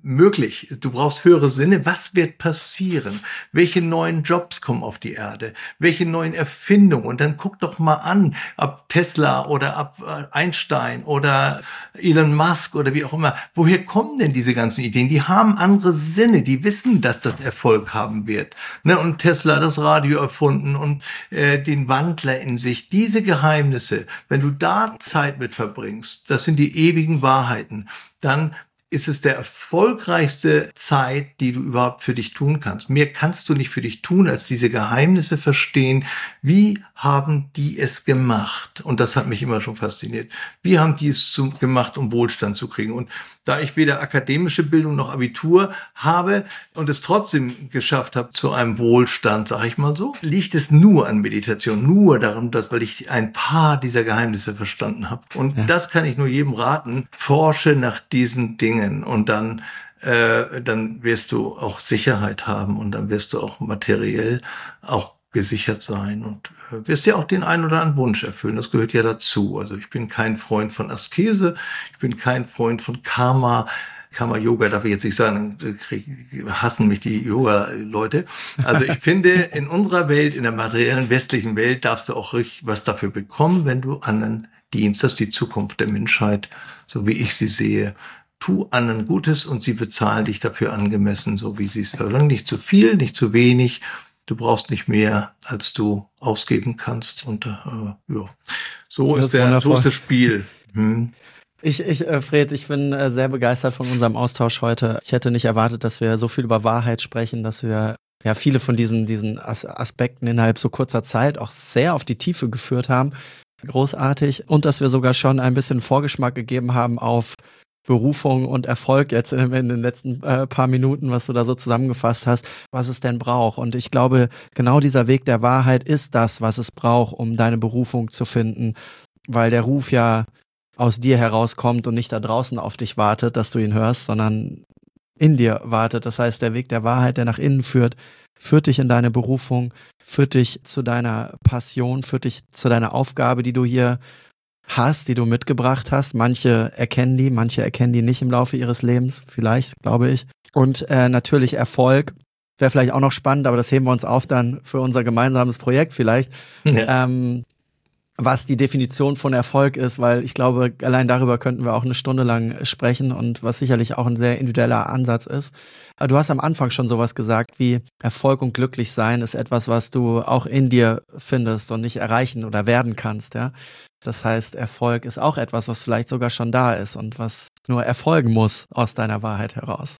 möglich. Du brauchst höhere Sinne. Was wird passieren? Welche neuen Jobs kommen auf die Erde? Welche neuen Erfindungen? Und dann guck doch mal an, ab Tesla oder ab Einstein oder Elon Musk oder wie auch immer. Woher kommen denn diese ganzen Ideen? Die haben andere Sinne. Die wissen, dass das Erfolg haben wird. Ne? Und Tesla hat das Radio erfunden und äh, den Wandler in sich. Diese Geheimnisse, wenn du da Zeit mit verbringst, das sind die ewigen Wahrheiten, dann ist es der erfolgreichste Zeit, die du überhaupt für dich tun kannst. Mehr kannst du nicht für dich tun, als diese Geheimnisse verstehen. Wie haben die es gemacht? Und das hat mich immer schon fasziniert. Wie haben die es zum, gemacht, um Wohlstand zu kriegen? Und da ich weder akademische Bildung noch Abitur habe und es trotzdem geschafft habe zu einem Wohlstand, sage ich mal so, liegt es nur an Meditation, nur darum, dass, weil ich ein paar dieser Geheimnisse verstanden habe. Und ja. das kann ich nur jedem raten. Forsche nach diesen Dingen und dann äh, dann wirst du auch Sicherheit haben und dann wirst du auch materiell auch gesichert sein und äh, wirst ja auch den einen oder anderen Wunsch erfüllen. Das gehört ja dazu. Also ich bin kein Freund von Askese, ich bin kein Freund von Karma. Karma-Yoga darf ich jetzt nicht sagen, krieg, hassen mich die Yoga-Leute. Also ich finde, in unserer Welt, in der materiellen westlichen Welt, darfst du auch richtig was dafür bekommen, wenn du anderen dienst. Das ist die Zukunft der Menschheit, so wie ich sie sehe. Tu anderen Gutes und sie bezahlen dich dafür angemessen, so wie sie es verlangen. Nicht zu viel, nicht zu wenig. Du brauchst nicht mehr, als du ausgeben kannst. Und äh, ja, so ist, der, so ist das Spiel. Hm. Ich, ich, äh, Fred, ich bin äh, sehr begeistert von unserem Austausch heute. Ich hätte nicht erwartet, dass wir so viel über Wahrheit sprechen, dass wir ja viele von diesen, diesen As- Aspekten innerhalb so kurzer Zeit auch sehr auf die Tiefe geführt haben. Großartig. Und dass wir sogar schon ein bisschen Vorgeschmack gegeben haben auf Berufung und Erfolg jetzt in, in den letzten äh, paar Minuten, was du da so zusammengefasst hast, was es denn braucht. Und ich glaube, genau dieser Weg der Wahrheit ist das, was es braucht, um deine Berufung zu finden, weil der Ruf ja aus dir herauskommt und nicht da draußen auf dich wartet, dass du ihn hörst, sondern in dir wartet. Das heißt, der Weg der Wahrheit, der nach innen führt, führt dich in deine Berufung, führt dich zu deiner Passion, führt dich zu deiner Aufgabe, die du hier hast, die du mitgebracht hast. Manche erkennen die, manche erkennen die nicht im Laufe ihres Lebens, vielleicht, glaube ich. Und äh, natürlich Erfolg wäre vielleicht auch noch spannend, aber das heben wir uns auf dann für unser gemeinsames Projekt vielleicht. Ja. Ähm, was die Definition von Erfolg ist, weil ich glaube, allein darüber könnten wir auch eine Stunde lang sprechen und was sicherlich auch ein sehr individueller Ansatz ist. Du hast am Anfang schon sowas gesagt wie Erfolg und glücklich sein ist etwas, was du auch in dir findest und nicht erreichen oder werden kannst, ja. Das heißt, Erfolg ist auch etwas, was vielleicht sogar schon da ist und was nur erfolgen muss aus deiner Wahrheit heraus.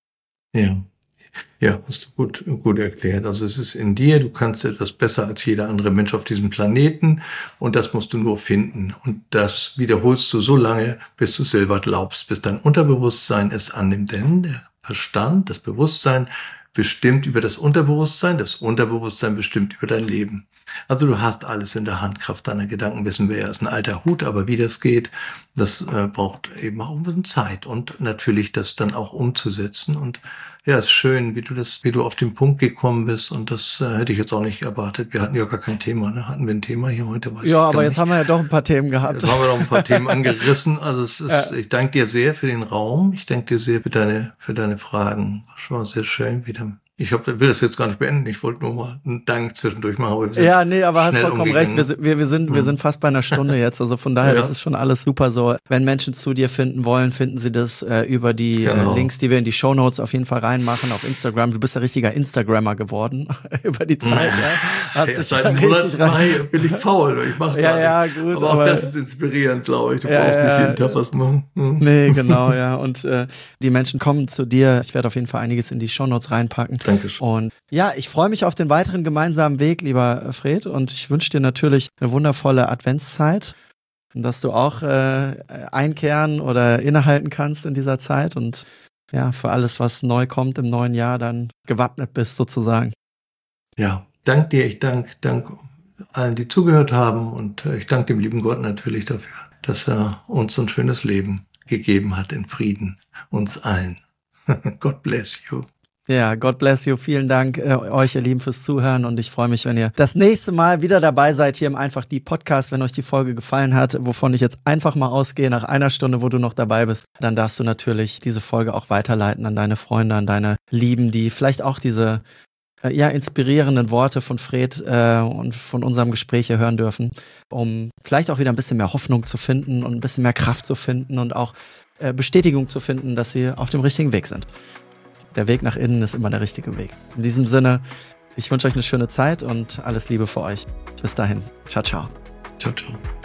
Ja. Ja, hast du gut, gut erklärt. Also es ist in dir, du kannst etwas besser als jeder andere Mensch auf diesem Planeten und das musst du nur finden. Und das wiederholst du so lange, bis du selber glaubst, bis dein Unterbewusstsein es annimmt. Denn der Verstand, das Bewusstsein bestimmt über das Unterbewusstsein, das Unterbewusstsein bestimmt über dein Leben. Also du hast alles in der Hand, Kraft deiner Gedanken, wissen wir ja, ist ein alter Hut, aber wie das geht, das äh, braucht eben auch ein bisschen Zeit und natürlich das dann auch umzusetzen. Und ja, ist schön, wie du das, wie du auf den Punkt gekommen bist und das äh, hätte ich jetzt auch nicht erwartet. Wir hatten ja gar kein Thema, ne? Hatten wir ein Thema hier heute? Weiß ja, aber jetzt nicht. haben wir ja doch ein paar Themen gehabt. Jetzt haben wir noch ein paar Themen angerissen. Also es ist, ja. Ich danke dir sehr für den Raum. Ich danke dir sehr für deine, für deine Fragen. Das war sehr schön wieder. Ich hab, will das jetzt gar nicht beenden. Ich wollte nur mal einen Dank zwischendurch machen. Ja, nee, aber hast vollkommen recht. Wir, wir, wir, sind, wir sind fast bei einer Stunde jetzt. Also von daher, ja. Das ist schon alles super so. Wenn Menschen zu dir finden wollen, finden sie das äh, über die genau. äh, Links, die wir in die Shownotes auf jeden Fall reinmachen auf Instagram. Du bist ja richtiger Instagrammer geworden über die Zeit. Ja. Hast hey, seit einem Monat Mai bin ich faul. Ich mache ja, ja, nichts. gut, aber auch aber, das ist inspirierend, glaube ich. Du ja, brauchst ja, nicht jeden Tag was machen. Hm. Nee, genau, ja. Und äh, die Menschen kommen zu dir. Ich werde auf jeden Fall einiges in die Shownotes reinpacken. Dankeschön. Und ja, ich freue mich auf den weiteren gemeinsamen Weg, lieber Fred, und ich wünsche dir natürlich eine wundervolle Adventszeit, dass du auch äh, einkehren oder innehalten kannst in dieser Zeit und ja, für alles, was neu kommt im neuen Jahr, dann gewappnet bist sozusagen. Ja, dank dir, ich danke dank allen, die zugehört haben und ich danke dem lieben Gott natürlich dafür, dass er uns ein schönes Leben gegeben hat in Frieden, uns allen. God bless you. Ja, God bless you. Vielen Dank äh, euch, ihr Lieben, fürs Zuhören und ich freue mich, wenn ihr das nächste Mal wieder dabei seid hier im Einfach die Podcast. Wenn euch die Folge gefallen hat, wovon ich jetzt einfach mal ausgehe, nach einer Stunde, wo du noch dabei bist, dann darfst du natürlich diese Folge auch weiterleiten an deine Freunde, an deine Lieben, die vielleicht auch diese äh, ja inspirierenden Worte von Fred äh, und von unserem Gespräch hier hören dürfen, um vielleicht auch wieder ein bisschen mehr Hoffnung zu finden und ein bisschen mehr Kraft zu finden und auch äh, Bestätigung zu finden, dass sie auf dem richtigen Weg sind. Der Weg nach innen ist immer der richtige Weg. In diesem Sinne, ich wünsche euch eine schöne Zeit und alles Liebe für euch. Bis dahin. Ciao, ciao. Ciao, ciao.